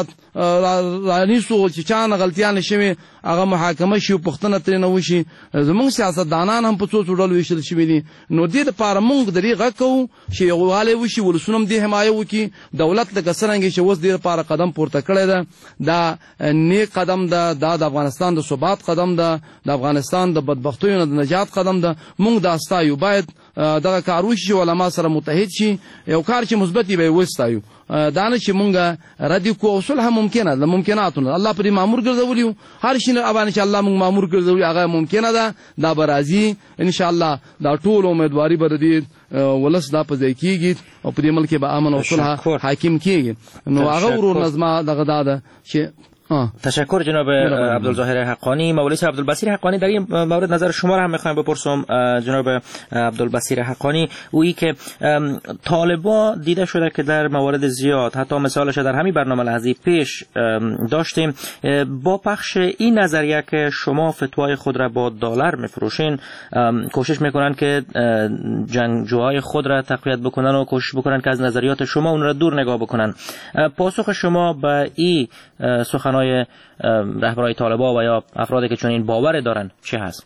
رانیسو چې چا نه غلطیانې شوې، هغه محاکمه شي، پوښتنه ترې نه وشي. زمونږ سیاستدانان هم په څو څو ډلو ویشل شوي دي. نو دې دپاره مونږ د دې غږ کوو چې یووالی وشي، ولسونه هم دې حمایه وکړي. دولت لکه څرنګې چې اوس دې دپاره قدم پورته کړی ده، دا نیک قدم ده، دا د افغانستان د ثبات قدم ده، د افغانستان د بدبختیو نه د نجات قدم ده. مونږ دا ستایو، باید دغه کار وشي چې علما سره متحد شي، یو کار چې مثبت به یې وستایو. دا نه چې مونږ ردي کو او صلح ممکنه ده، ممکناتو نه الله پرې مامور ګرځولی، هر شي نه باندې چې الله مونږ مامور ګرځولی هغه ممکنه ده. دا به راځي ان شاء الله. دا ټول امیدواري به د دې ولس دا په ځای کېږي او په دې ملک کې به امن او صلح حاکم کېږي. نو هغه ورور نظمه دغه دا ده چې تشکر جناب عبدالظاهر حقانی. مولوی صاحب عبدالبصیر حقانی، در این مورد نظر شما را هم میخوایم بپرسم. جناب عبدالبصیر حقانی، اویی که طالبا دیده شده که در موارد زیاد، حتی مثالش در همین برنامه لحظی پیش داشتیم، با پخش این نظریه که شما فتوای خود را با دلار میفروشین، کوشش میکنن که جنگجوهای خود را تقویت بکنن و کوشش بکنن که از نظریات شما اون را دور نگاه بکنن. پاسخ شما به این سخن رهبرای طالبا و یا افرادی که چنین باور دارن چه هست؟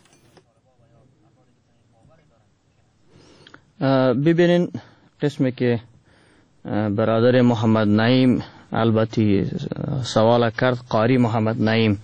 ببینین قسمی که برادر محمد نعیم البته سوال کرد، قاری محمد نعیم،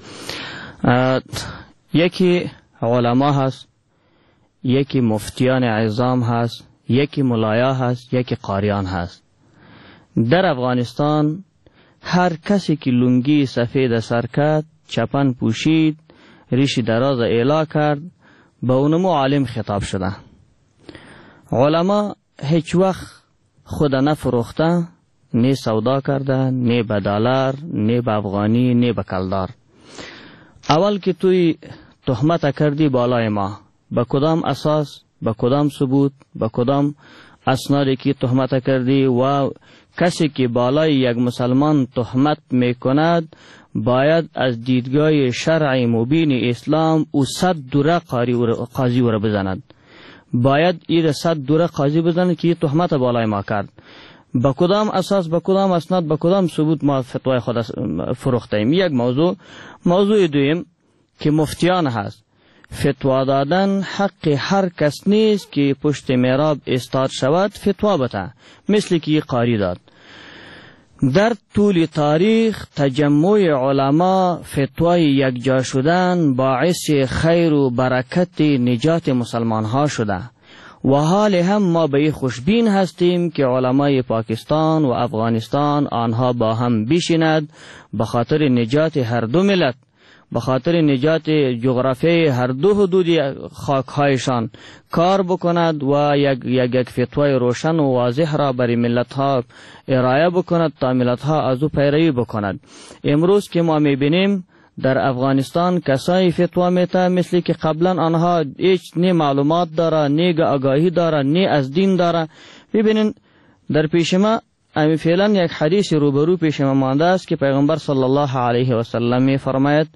یکی علما هست، یکی مفتیان عظام هست، یکی ملایا هست، یکی قاریان هست. در افغانستان هر کسی که لنگی سفید سر کرد، چپن پوشید، ریش دراز اعلا کرد، به اونمو عالم خطاب شده. علما هیچ وقت خود نفروخته، نه سودا کرده، نه به دلار، نه به افغانی، نه به کلدار. اول که توی تهمت کردی بالای ما، به کدام اساس، به کدام ثبوت، به کدام اسنادی که تهمت کردی؟ و کسی که بالای یک مسلمان تهمت میکند باید از دیدگاه شرع مبین اسلام او 100 دوره قاضی را بزند. باید این 100 دوره قاضی بزند که تهمت بالای ما کرد. با کدام اساس، با کدام اسناد، با کدام ثبوت ما فتوای خود فروخته ایم؟ یک موضوع دویم که مفتیان هست. فتوا دادن حق هر کس نیست که پشت محراب استاد شود فتوا بده، مثل که قاری داد. در طول تاریخ تجمع علما فتوای یکجا شدن باعث خیر و برکت نجات مسلمان ها شده و حال هم ما به خوشبین هستیم که علمای پاکستان و افغانستان آنها با هم بشیند به خاطر نجات هر دو ملت، به خاطر نجات جغرافیای هر دو حدود خاکهایشان کار بکند و یک فتوای روشن و واضح را برای ملت ها ارائه بکند تا ملت ها از او پیروی بکند. امروز که ما میبینیم در افغانستان کسایی فتوا میته مثل که قبلا آنها هیچ نه معلومات داره، نه آگاهی داره، نه از دین داره. ببینین در پیش ما فعلا یک حدیث روبرو پیش ما مانده است که پیغمبر صلی الله علیه و سلم می فرماید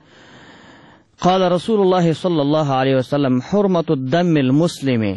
قال رسول الله صلی الله علیه و سلم حرمة الدم المسلم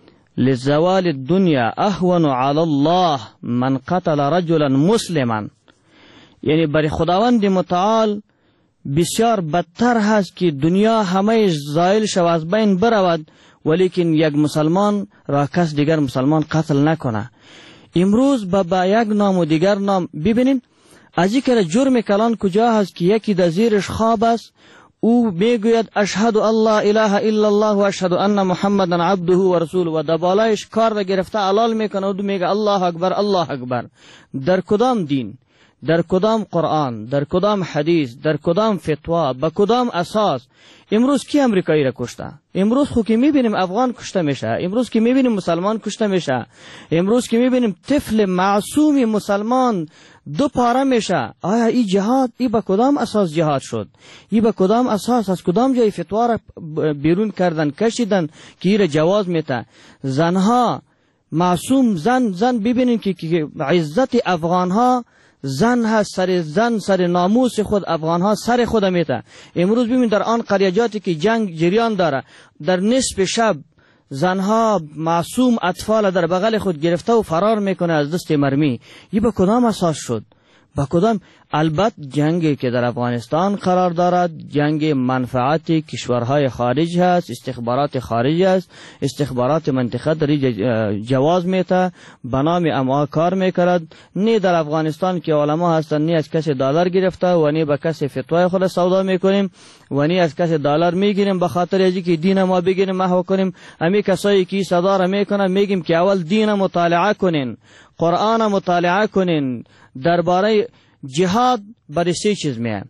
لزوال الدنيا اهون على الله من قتل رجلا مسلما. یعنی برای خداوند متعال بسیار بدتر هست که دنیا همه زائل شود از بین برود ولیکن یک مسلمان را کس دیگر مسلمان قتل نکنه. امروز با یک نام و دیگر نام ببینین از اینکه جرم کلان کجا هست که یکی در زیرش خواب است او میگوید اشهد الله اله الا الله و اشهد ان محمدا عبده و رسوله و در بالایش کار را گرفته علال میکنه و میگه الله اکبر الله اکبر. در کدام دین، در کدام قرآن، در کدام حدیث، در کدام فتوا، به کدام اساس امروز کی امریکایی را کشته؟ امروز خو که میبینیم افغان کشته میشه، امروز که میبینیم مسلمان کشته میشه، امروز که میبینیم طفل معصوم مسلمان دو پاره میشه. آیا این جهاد ای به کدام اساس جهاد شد؟ ای به کدام اساس از کدام جای فتوا را بیرون کردن کشیدن که ای را جواز میته؟ زنها معصوم زن ببینین که عزت افغانها زن هست، سر ناموس خود افغانها سر خود میته. امروز ببین در آن قریجاتی که جنگ جریان داره در نصف شب زنها معصوم اطفال در بغل خود گرفته و فرار میکنه از دست مرمی. این به کدام اساس شد؟ با کدام؟ البته جنگی که در افغانستان قرار دارد جنگ منفعت کشورهای خارج هست، استخبارات خارج هست، استخبارات منطقه در جواز میته، به نام اما کار میکرد. نه در افغانستان که علما هستن نه از کسی دلار گرفته و نه به کسی فتوای خود سودا میکنیم و نه از کسی دلار میگیریم به خاطر اینکه که دین ما بگیریم محو کنیم. امی کسایی که صدا را میکنن میگیم که اول دین مطالعه کنین، قرآن مطالعه کنین. درباره جهاد برای سه چیز میه: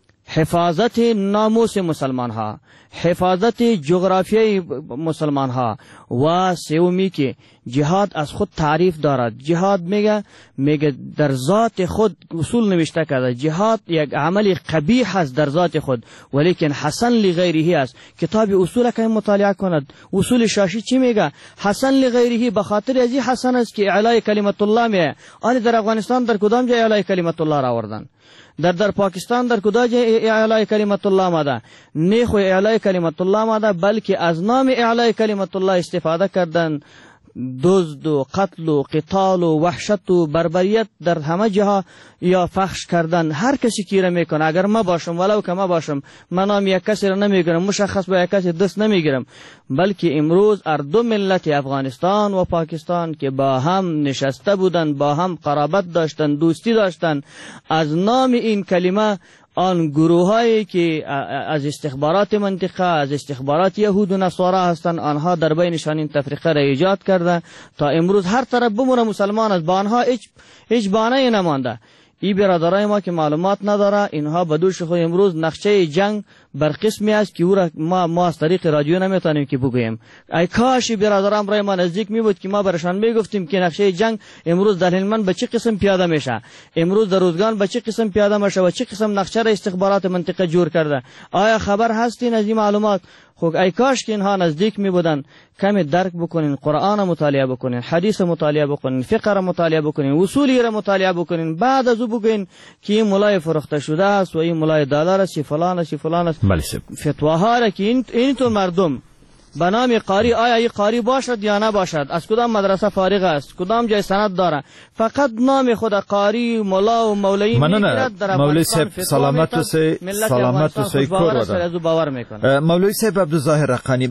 حفاظت ناموس مسلمان ها، حفاظت جغرافیای مسلمان ها و سومی که جهاد از خود تعریف دارد. جهاد میگه در ذات خود اصول نوشته کرده جهاد یک عمل قبیح است در ذات خود ولیکن حسن لغیره است. کتاب اصول که مطالعه کند اصول شاشی چی میگه؟ حسن لغیره، به خاطر ازی حسن است که اعلای کلمت الله میه. آن در افغانستان در کدام جای اعلای کلمت الله را آوردن؟ در پاکستان در کدام جای اعلای کلمت الله آمده؟ نه خو اعلای کلمت الله آمده بلکه از نام اعلای کلمت الله استفاده کردن. دزد و قتل و قتال و وحشت و بربریت در همه جها یا فحش کردن. هر کسی کی را میکنه، اگر ما باشم ولو که ما باشم من نام یک کسی را نمیگیرم، مشخص به یک کسی دست نمیگیرم، بلکه امروز دو ملت افغانستان و پاکستان که با هم نشسته بودن، با هم قرابت داشتن، دوستی داشتن، از نام این کلمه آن گروه هایی که از استخبارات منطقه، از استخبارات یهود و نصارا هستند، آنها در بینشان این تفریقه را ایجاد کرده تا امروز هر طرف بمونه مسلمان است. با آنها هیچ بانه نمانده. این برادرای ما که معلومات نداره اینها بدوش خود امروز نقشه جنگ بر قسمی است که او را ما از طریق رادیو نمیتونیم که بگوییم. ای کاش برادران برای ما نزدیک می بود که ما برشان میگفتیم که نقشه جنگ امروز در هلمند به چه قسم پیاده میشه، امروز در روزگان به چه قسم پیاده میشه و چه قسم نقشه را استخبارات منطقه جور کرده. آیا خبر هستین از این معلومات؟ خب ای کاش که اینها نزدیک می بودن کمی درک بکنین، قرآن مطالعه بکنین، حدیث مطالعه بکنین، فقه را مطالعه بکنین، اصولی را مطالعه بکنین، بعد از او بگین که این مولای فروخته شده است و این مولای دلار است، فلان است فلان است. فتواها را که این تو مردم به نام قاری، آیا این قاری باشد یا نباشد، از کدام مدرسه فارغ است، کدام جای سند داره، فقط نام خود قاری مولا و مولایی میگیرد در افغانستان سلامت و سی باور میکنه. مولوی صاحب عبدالظاهر رقانی،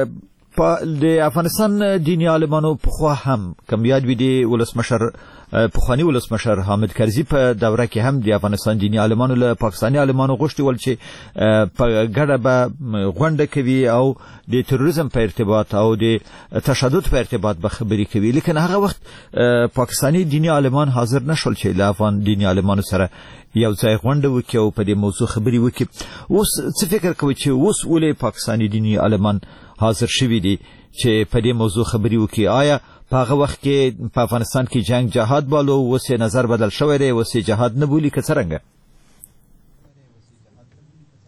د افغانستان دینی عالمانو پخوا هم کم یاد ویدی ولسمشر پخوانی ولسمشر حامد کرزی په دوره کې هم د افغانستان دینی عالمانو له پاکستانی عالمانو غوښتي ول چې په ګډه به غونډه کوي او د تروریزم په ارتباط او د تشدد په ارتباط به خبرې کوي، لیکن هغه وخت پاکستانی دینی عالمان حاضر نشول چې له افغان دینی عالمانو سره یو ځای غونډه وکړي او په دې موضوع خبرې وکړي. اوس څه فکر کوي چې اوس ولې پاکستانی دینی عالمان حاضر شوي دي چې په دې موضوع خبرې وکړي؟ آیا په هغه وخت کې په افغانستان کې جنگ جهاد بالو، اوس نظر بدل شوی دی، اوس جهاد نه بولي که څرنګه؟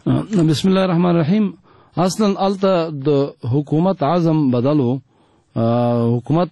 بسم الله الرحمن الرحیم. اصلا الته د حکومت عزم بدلو. حکومت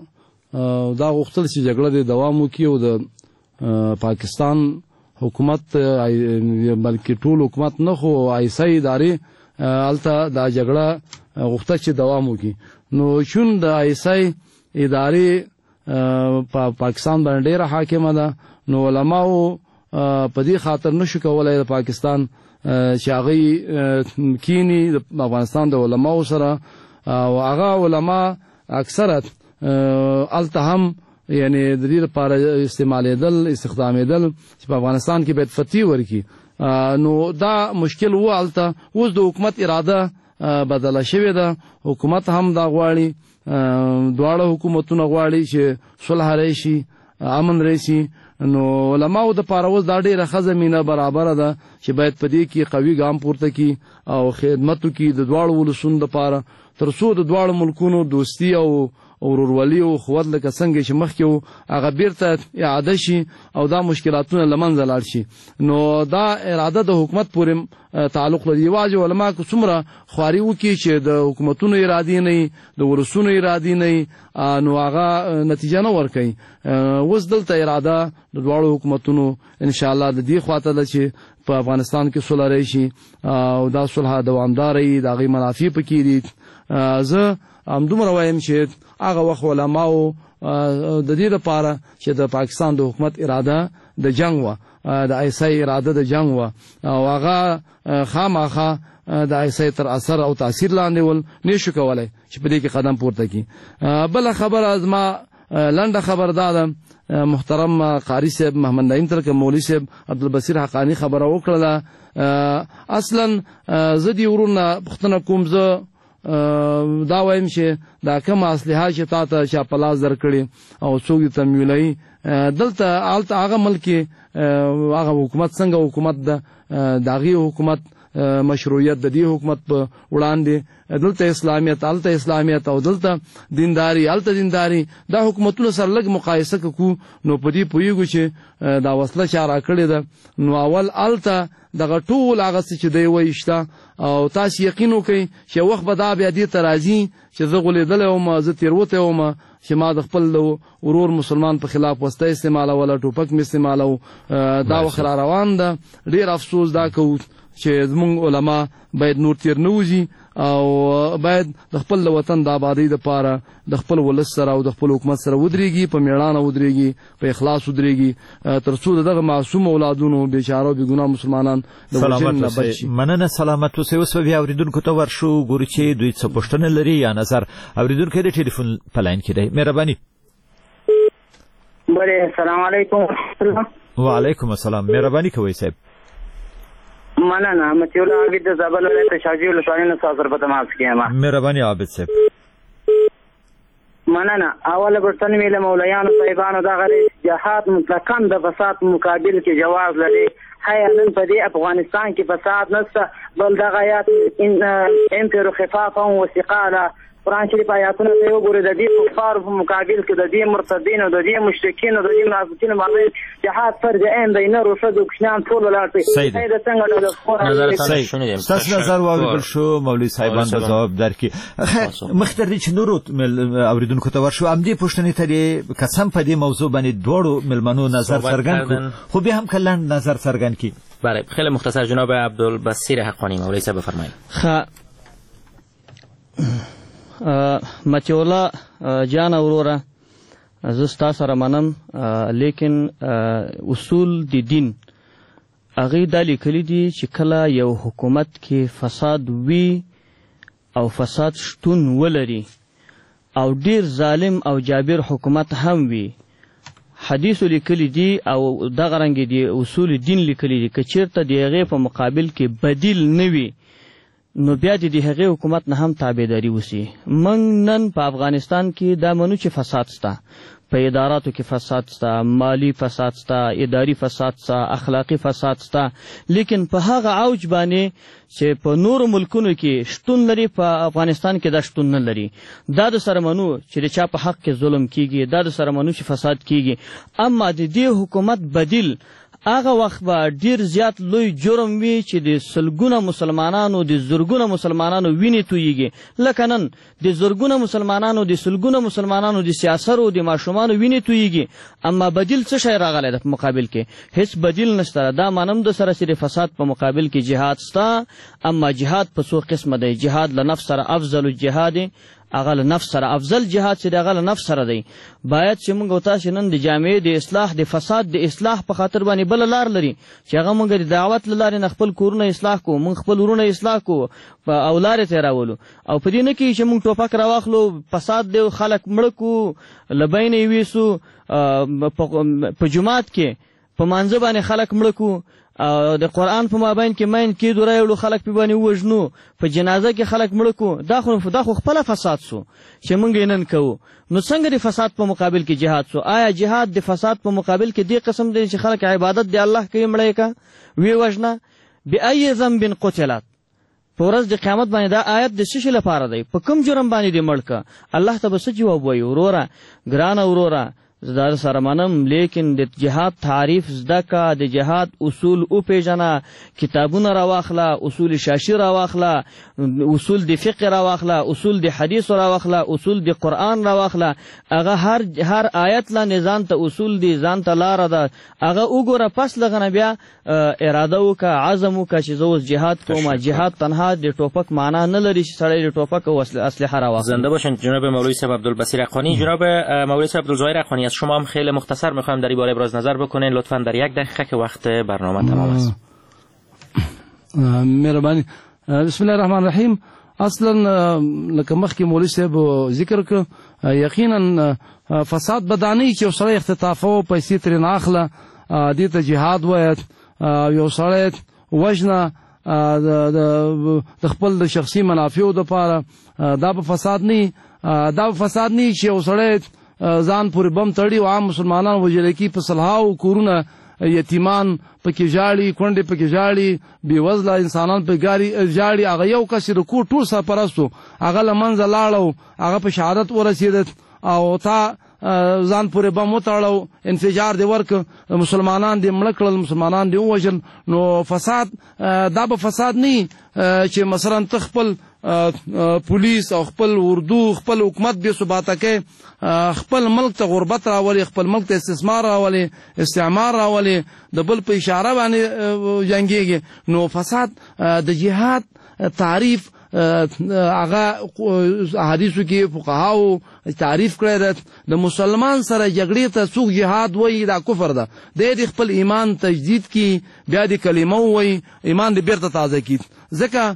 دا غوښتل چې جګړه د دوام وکړي او د پاکستان حکومت بلکې ټول حکومت نه خو ایسای ادارې الته دا جګړه غوښته چې دوام وکړي. نو چون د ایسای ادارې په پاکستان باندې ډېره حاکمه ده نو علماو په دې خاطر نشو کولای د پاکستان چې هغه کینی د افغانستان د علماو سره او هغه علما اکثرت التهم یعنی د دې لپاره استخدامېدل چې په افغانستان کې باید فتوی ورکړي. نو دا مشکل و الته اوس د حکومت اراده بدله شوې ده. حکومت هم دا غواړي، دواړه حکومتونه غواړي چې صلح راشي، امن راشي. نو علماو د پاره اوس دا ډیره ښه زمینه برابره ده چې باید په دې کې قوي ګام پورته کړي او خدمت وکړي د دواړو ولسونو لپاره، تر څو د دواړو ملکونو دوستي او ورورولي او اخوت لکه څنګه چې مخکې وو هغه بیرته اعاده شي او دا مشکلاتونه له منځه لاړ شي. نو دا اراده د حکومت پورې تعلق لري. یوازې علما که څومره خواري وکړي چې د حکومتونو ارادې نه وي، د ولسونو ارادې نه وي، نو هغه نتیجه نه ورکوي. اوس دلته اراده د دواړو حکومتونو انشاءالله د دې خواته ده چې په افغانستان کې صلح راشي او دا صلح دوامداره وي، د هغې منافع پکې دي. زه همدومره وایم چې هغه وخت علماو د دې لپاره چې د پاکستان د حکومت اراده د جنگ وه، د ایسای اراده د جنگ وه او هغه خامخا د ایسای تر اثر او تاثیر لاندې ول نشو کولای چې په دې کې قدم پورته کړي. بله خبره زما لنډه خبر دا ده، محترم قاری صاحب محمد نعیم ترک مولوي صاحب عبدالبصیر حقانی خبره وکړله. اصلا زه دې ورونه پوښتنه کوم، زه دا وایم چې دا کوم اسلحه چې تا ته چا په لاس درکړي او څوک دې تمویلوي، دلته هغه ملک هغه حکومت څنګه حکومت ده، د هغې حکومت مشروعیت د دې حکومت په وړاندې دلته اسلامیت، هلته اسلامیت او دلته دینداري، هلته دینداري، دا حکومتونو سره لږ مقایسه کوو نو په دې پوهېږو چې دا وسله چا راکړې ده. نو اول هلته دغه ټول هغه څه چې دی وایي شته او تاسو یقین وکئ چې وخت به دا بیا دې ته راځي چې زه غولېدلی وم، زه تېروتی وم چې ما د خپل ورور مسلمان په خلاف وسله استعمالوله، ټوپک مې استعمالو. دا وخت را روان ده. ډېر افسوس دا کوو چې زمونږ علما باید نور تیر نه وځي او باید د خپل وطن د آبادۍ دپاره د خپل ولس سره او د خپل حکومت سره ودرېږي، په مېړانه ودرېږي، په اخلاص ودرېږي، تر څو د دغه معصوم اولادونو بېچاره او بېګناه مسلمانان د وژنې نه بچ شي. مننه، سلامت اوسئ. اوس به بیا اورېدونکو ته ورشو، ګورو چې دوی څه پوښتنه لري یا نظر. اورېدونکی د ټلیفون په لاین کې دی. مهرباني. بله، السلام علیکم. وعلیکم السلام. مهرباني کوئ صاحب. مننه. متیولا عابد د زابل ولایت شاجوی ولسوالۍ نه ستاسو سره په تماس کې یم. مهرباني عابد صاحب. مننه. اوله پوښتنه مې له مولایانو صاحبانو دغه دی، جهاد مطلقاً د فساد مقابل کې جواز لري. هیا نن په دې افغانستان کې فساد نشته، بل دغه آیات انفروا خفافا وثقالا قرآن شریف آیاتونه ته وګورئ، د دې کفارو په مقابل کې د دې مرتدینو، د دې مشرکینو، د دې منافقینو باندې جهاد فرض عین دی. نر او ښځو کوچنیان ټول ولاړ دي. د څنګه ستاسو نظر واورېدل شو، مولوي صاحبان به ځواب درکړي. مخکې چې نورو اورېدونکو ته ورشو، همدې پوښتنې ته دې قسم په دې موضوع باندې دواړو مېلمنو نظر څرګند کړو، خو بیا هم که لنډ نظر څرګند کړي. بله، خیلی مختصر. جناب عبدالبصیر حقانی مولوی صاحب بفرمایید. متیولا جان وروره، زه ستا سره منم، لیکن اصول د دین هغې دا لیکلي دي چې کله یو حکومت کې فساد وي او فساد شتون ولري او ډیر ظالم او جابر حکومت هم وي، حدیثو لیکلي دي او دغه رنګې دي اصول دین لیکلي دي، که چېرته د هغې په مقابل کې بدیل نه وي نو بیا د هغې حکومت نه هم تابعداري وسي. موږ نن په افغانستان کې دا منو چې فساد سته، په اداراتو کې فساد سته، مالی فساد سته، اداري فساد سته، اخلاقي فساد سته، لیکن په هغه اوج باندې چې په نورو ملکونو کې شتون لري په افغانستان کې دا شتون نه لري. دا د سره منو چې د چا په حق کې ظلم کیږي، دا د سره منو چې فساد کیږي. اما د دې حکومت بدیل هغه وخت به ډیر زیات لوی جرم وي چې د سلګونه مسلمانانو د زرګونه مسلمانانو وینې تویږي لکه نن د زرګونه مسلمانانو د سلګونه مسلمانانو د سیاسرو د ماشومانو وینې تویږي اما بدیل څه شی راغلی د مقابل کې هیڅ بدیل نشته دا منم د سره چې د فساد په مقابل کې جهاد سته اما جهاد په څو قسمه دی جهاد له نفس سره افضل الجهاد هغه له نفس سره افضل جهاد چې هغه له نفس سره دی باید چې موږ تاسو نن د جامعې د اصلاح د فساد د اصلاح په خاطر باندې بل لار لري چې هغه موږ د دعوت لاره نه خپل کورونه اصلاح کو موږ خپل ورونه اصلاح کو په اولار ته راولو او په دې نه کې چې موږ ټوپک راواخلو فساد دی خلک مړ کو لبین ویسو په جماعت کې په مانځ باندې خلک مړ کو د قرآن په مابین کې مین کې دوره خلک په باندې وژنو په جنازه کې خلک مړ کو دا خو خپل فساد سو چې موږ نن کوو نو څنګه د فساد په مقابل کې جهاد سو آیا جهاد د فساد په مقابل کې دی قسم دی چې خلک عبادت دی الله کوي مړی کا وی وژنه بأي ذنب قتلت په ورځ د قیامت باندې دا آیت د څه شي لپاره دی په کوم جرم باندې دی مړ کا الله ته به څه جواب وایي وروره ګرانه وروره زدار سره منم لیکن د جهاد تعریف زده کا د جهاد اصول او پیژنه کتابونه راواخله اصول شاشي راواخله اصول د فقه راواخله اصول د حدیث راواخله اصول د قرآن راواخله هغه هر آیت لا نظام ته اصول دي ځان ته لار ده هغه وګوره پس لغنه بیا اراده وکړه عزم وکړه چې زه جهاد کوم جهاد تنها د ټوپک معنا نه لري چې سړی د ټوپک او اسلحه راواخله زنده باشن جناب مولوی صاحب عبدالبصیر اخوانی جناب مولوی صاحب عبدالظاهر اخوانی شما هم خیلی مختصر میخوایم در این باره ابراز نظر بکنین لطفاً در 1 دقیقه که وقت برنامه تمام است مهربانی بسم الله الرحمن الرحیم اصلا لکه مخکې مولوی صاحب ذکر ک یقینا فساد بدانی چې سره اختطاف او پیسې ترې ناخله دې ته جهاد وایي یو سره وجنه د خپل د شخصي منافعو لپاره دا په فساد نه چې یو سره ځان پورې بم تړي او عام مسلمانان وجل کی په صلحاو کورونه یتیمان پکې جاړي کونډې پکې جاړي بیوزله انسانان په ګاری جاړي هغه یو کس رکو ټول سرپرستو هغه لمنځه لاړو هغه په شهادت ورسېد او تا ځان پورې بم وتړو انفجار دی ورک مسلمانان دی مړ کړل مسلمانان دی وژل نو فساد دا به فساد نه چې مثلا تخپل پولیس او خپل اردو خپل حکومت به ثباته کې خپل ملک ته غربت راولي خپل ملک ته استثمار راولي استعمار راولي د بل په اشاره باندې جنگيږي نو فساد د جهاد تعریف هغه حدیثو کې فقهاو تعریف کړی د مسلمان سره جګړې ته څوک جهاد وایي دا کفر ده د خپل ایمان تجدید کی بیا د کلمه وایي ایمان دې بیرته تازه کی ځکه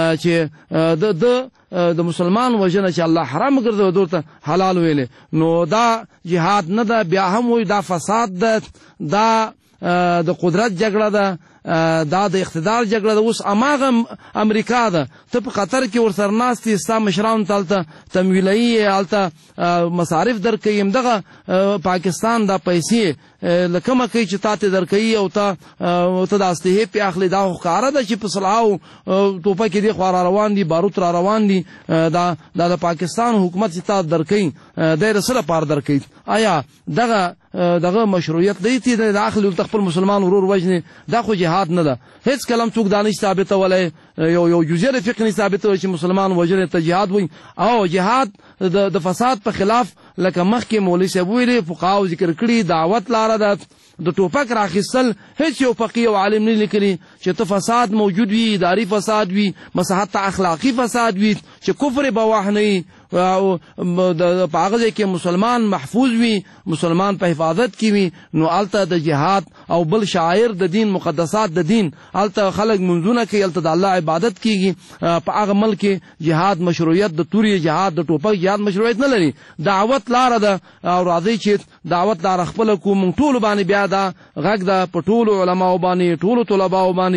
چې د مسلمان وجنه چې الله حرام ګرځوي دورته حلال ویلې نو دا جهاد نه ده بیا هم وایي دا فساد ده دا د قدرت جګړه ده دا د اقتدار جګړه ده اوس اماغه امریکا ده ته په قطر کې ورسره ناستې ستا مشران تلته تمویلي هلته مصارف درکوي همدغه پاکستان دا پیسې لکه ما کوي چې تا ته درکوي او ته د اسلحې پې اخلي دا خو ښکاره ده چې په صلحاو ټوپکې دې خوا را روان دي باروت را روان دي دا د پاکستان حکومت چې تا درکوي دی د څه لپاره درکوي آیا دغه مشروعیت دی چې د اخلي خپل مسلمان ورور وژني دا خو جهاد نه ده هیڅ کلم څوک دانش ثابتولی یو جزیه د فقه نه ثابتولی چې مسلمان وژنې ته جهاد وایي او جهاد د فساد په خلاف لکه مخکې مولوي صاحب ویلي فقهاو ذکر کړي دعوت لاره ده د ټوپک راخیستل هیڅ یو فقيه او عالم نه لیکلي چې ته فساد موجود وي اداري فساد وي مساحت اخلاقی فساد وي چې کفر بواح نه او په هغه کې مسلمان محفوظ وي مسلمان په حفاظت کې وي نو الته د جهاد او بل شاعر د دین مقدسات د دین الته خلق منځونه کوي الته د الله عبادت کیږي په هغه ملک جهاد مشروعیت د توري جهاد د ټوپک جهاد مشروعیت نه لري دعوت لاره ده او راځي چې دعوت لاره خپل کوم ټول باندې بیا دا غږ ده په ټول علماو باندې ټول طلباو باندې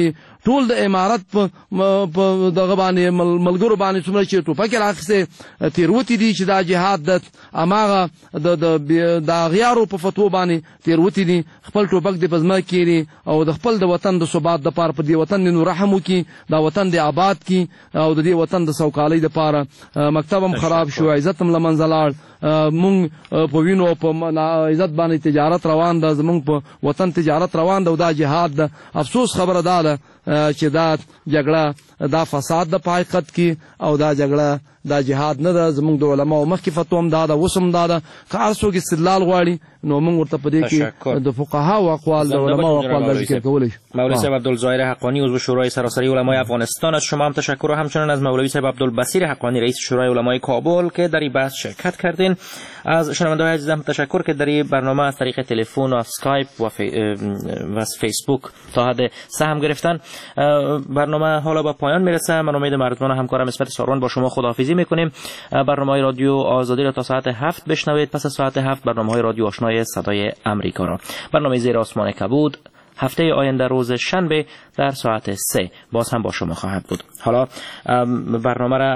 ټول د امارت په دغه باندې ملګرو باندې څومره چې ټوپک راخسته تیروتی دي چې دا جهاد د اماغه د غیارو په فتوا باندې تیروتی دي خپل ټوپک د پزما کړي او د خپل د وطن د ثبات د پاره په دې وطن نو رحم وکي دا وطن د آباد کی او د دې وطن د سوکالۍ د پاره مکتبم خراب شو عزتم لمنزلال مونږ په وینو په عزت باندې تجارت روان ده زمونږ په وطن تجارت روان ده او دا جهاد ده افسوس خبره ده چې دا جګړه دا فساد د حقیقت کی او دا جګړه دا جهاد نه ده زمونږ د علماو مخکې فتوا هم دا ده وسم دا ده که هر څوک استدلال غواړي نو موږ ورته په دې کې د فقها او اقوال د علماو اقوال ذکر کولی شو. مولوی صاحب عبدالظاهر حقانی عضو شورای سراسری علمای افغانستان، از شما هم تشکر و همچنین از مولوی صاحب عبدالبصیر حقانی رئیس شورای علمای کابل که در این بحث شرکت کردین. از شنونده‌های عزیزم تشکر که در این برنامه از طریق تلفن و اسکایپ و فیسبوک تا حد سهم گرفتن. برنامه حالا به پایان میرسه. من امید مرزبان و همکارم اسمت ساروان با شما خداحافظی میکنیم. برنامه‌های رادیو آزادی را تا ساعت 7 بشنوید. پس از ساعت 7 برنامه‌های رادیو آشنای صدای امریکا را. برنامه زیر آسمان کبود هفته آینده روز شنبه در ساعت 3 باز هم با شما خواهد بود. حالا برنامه را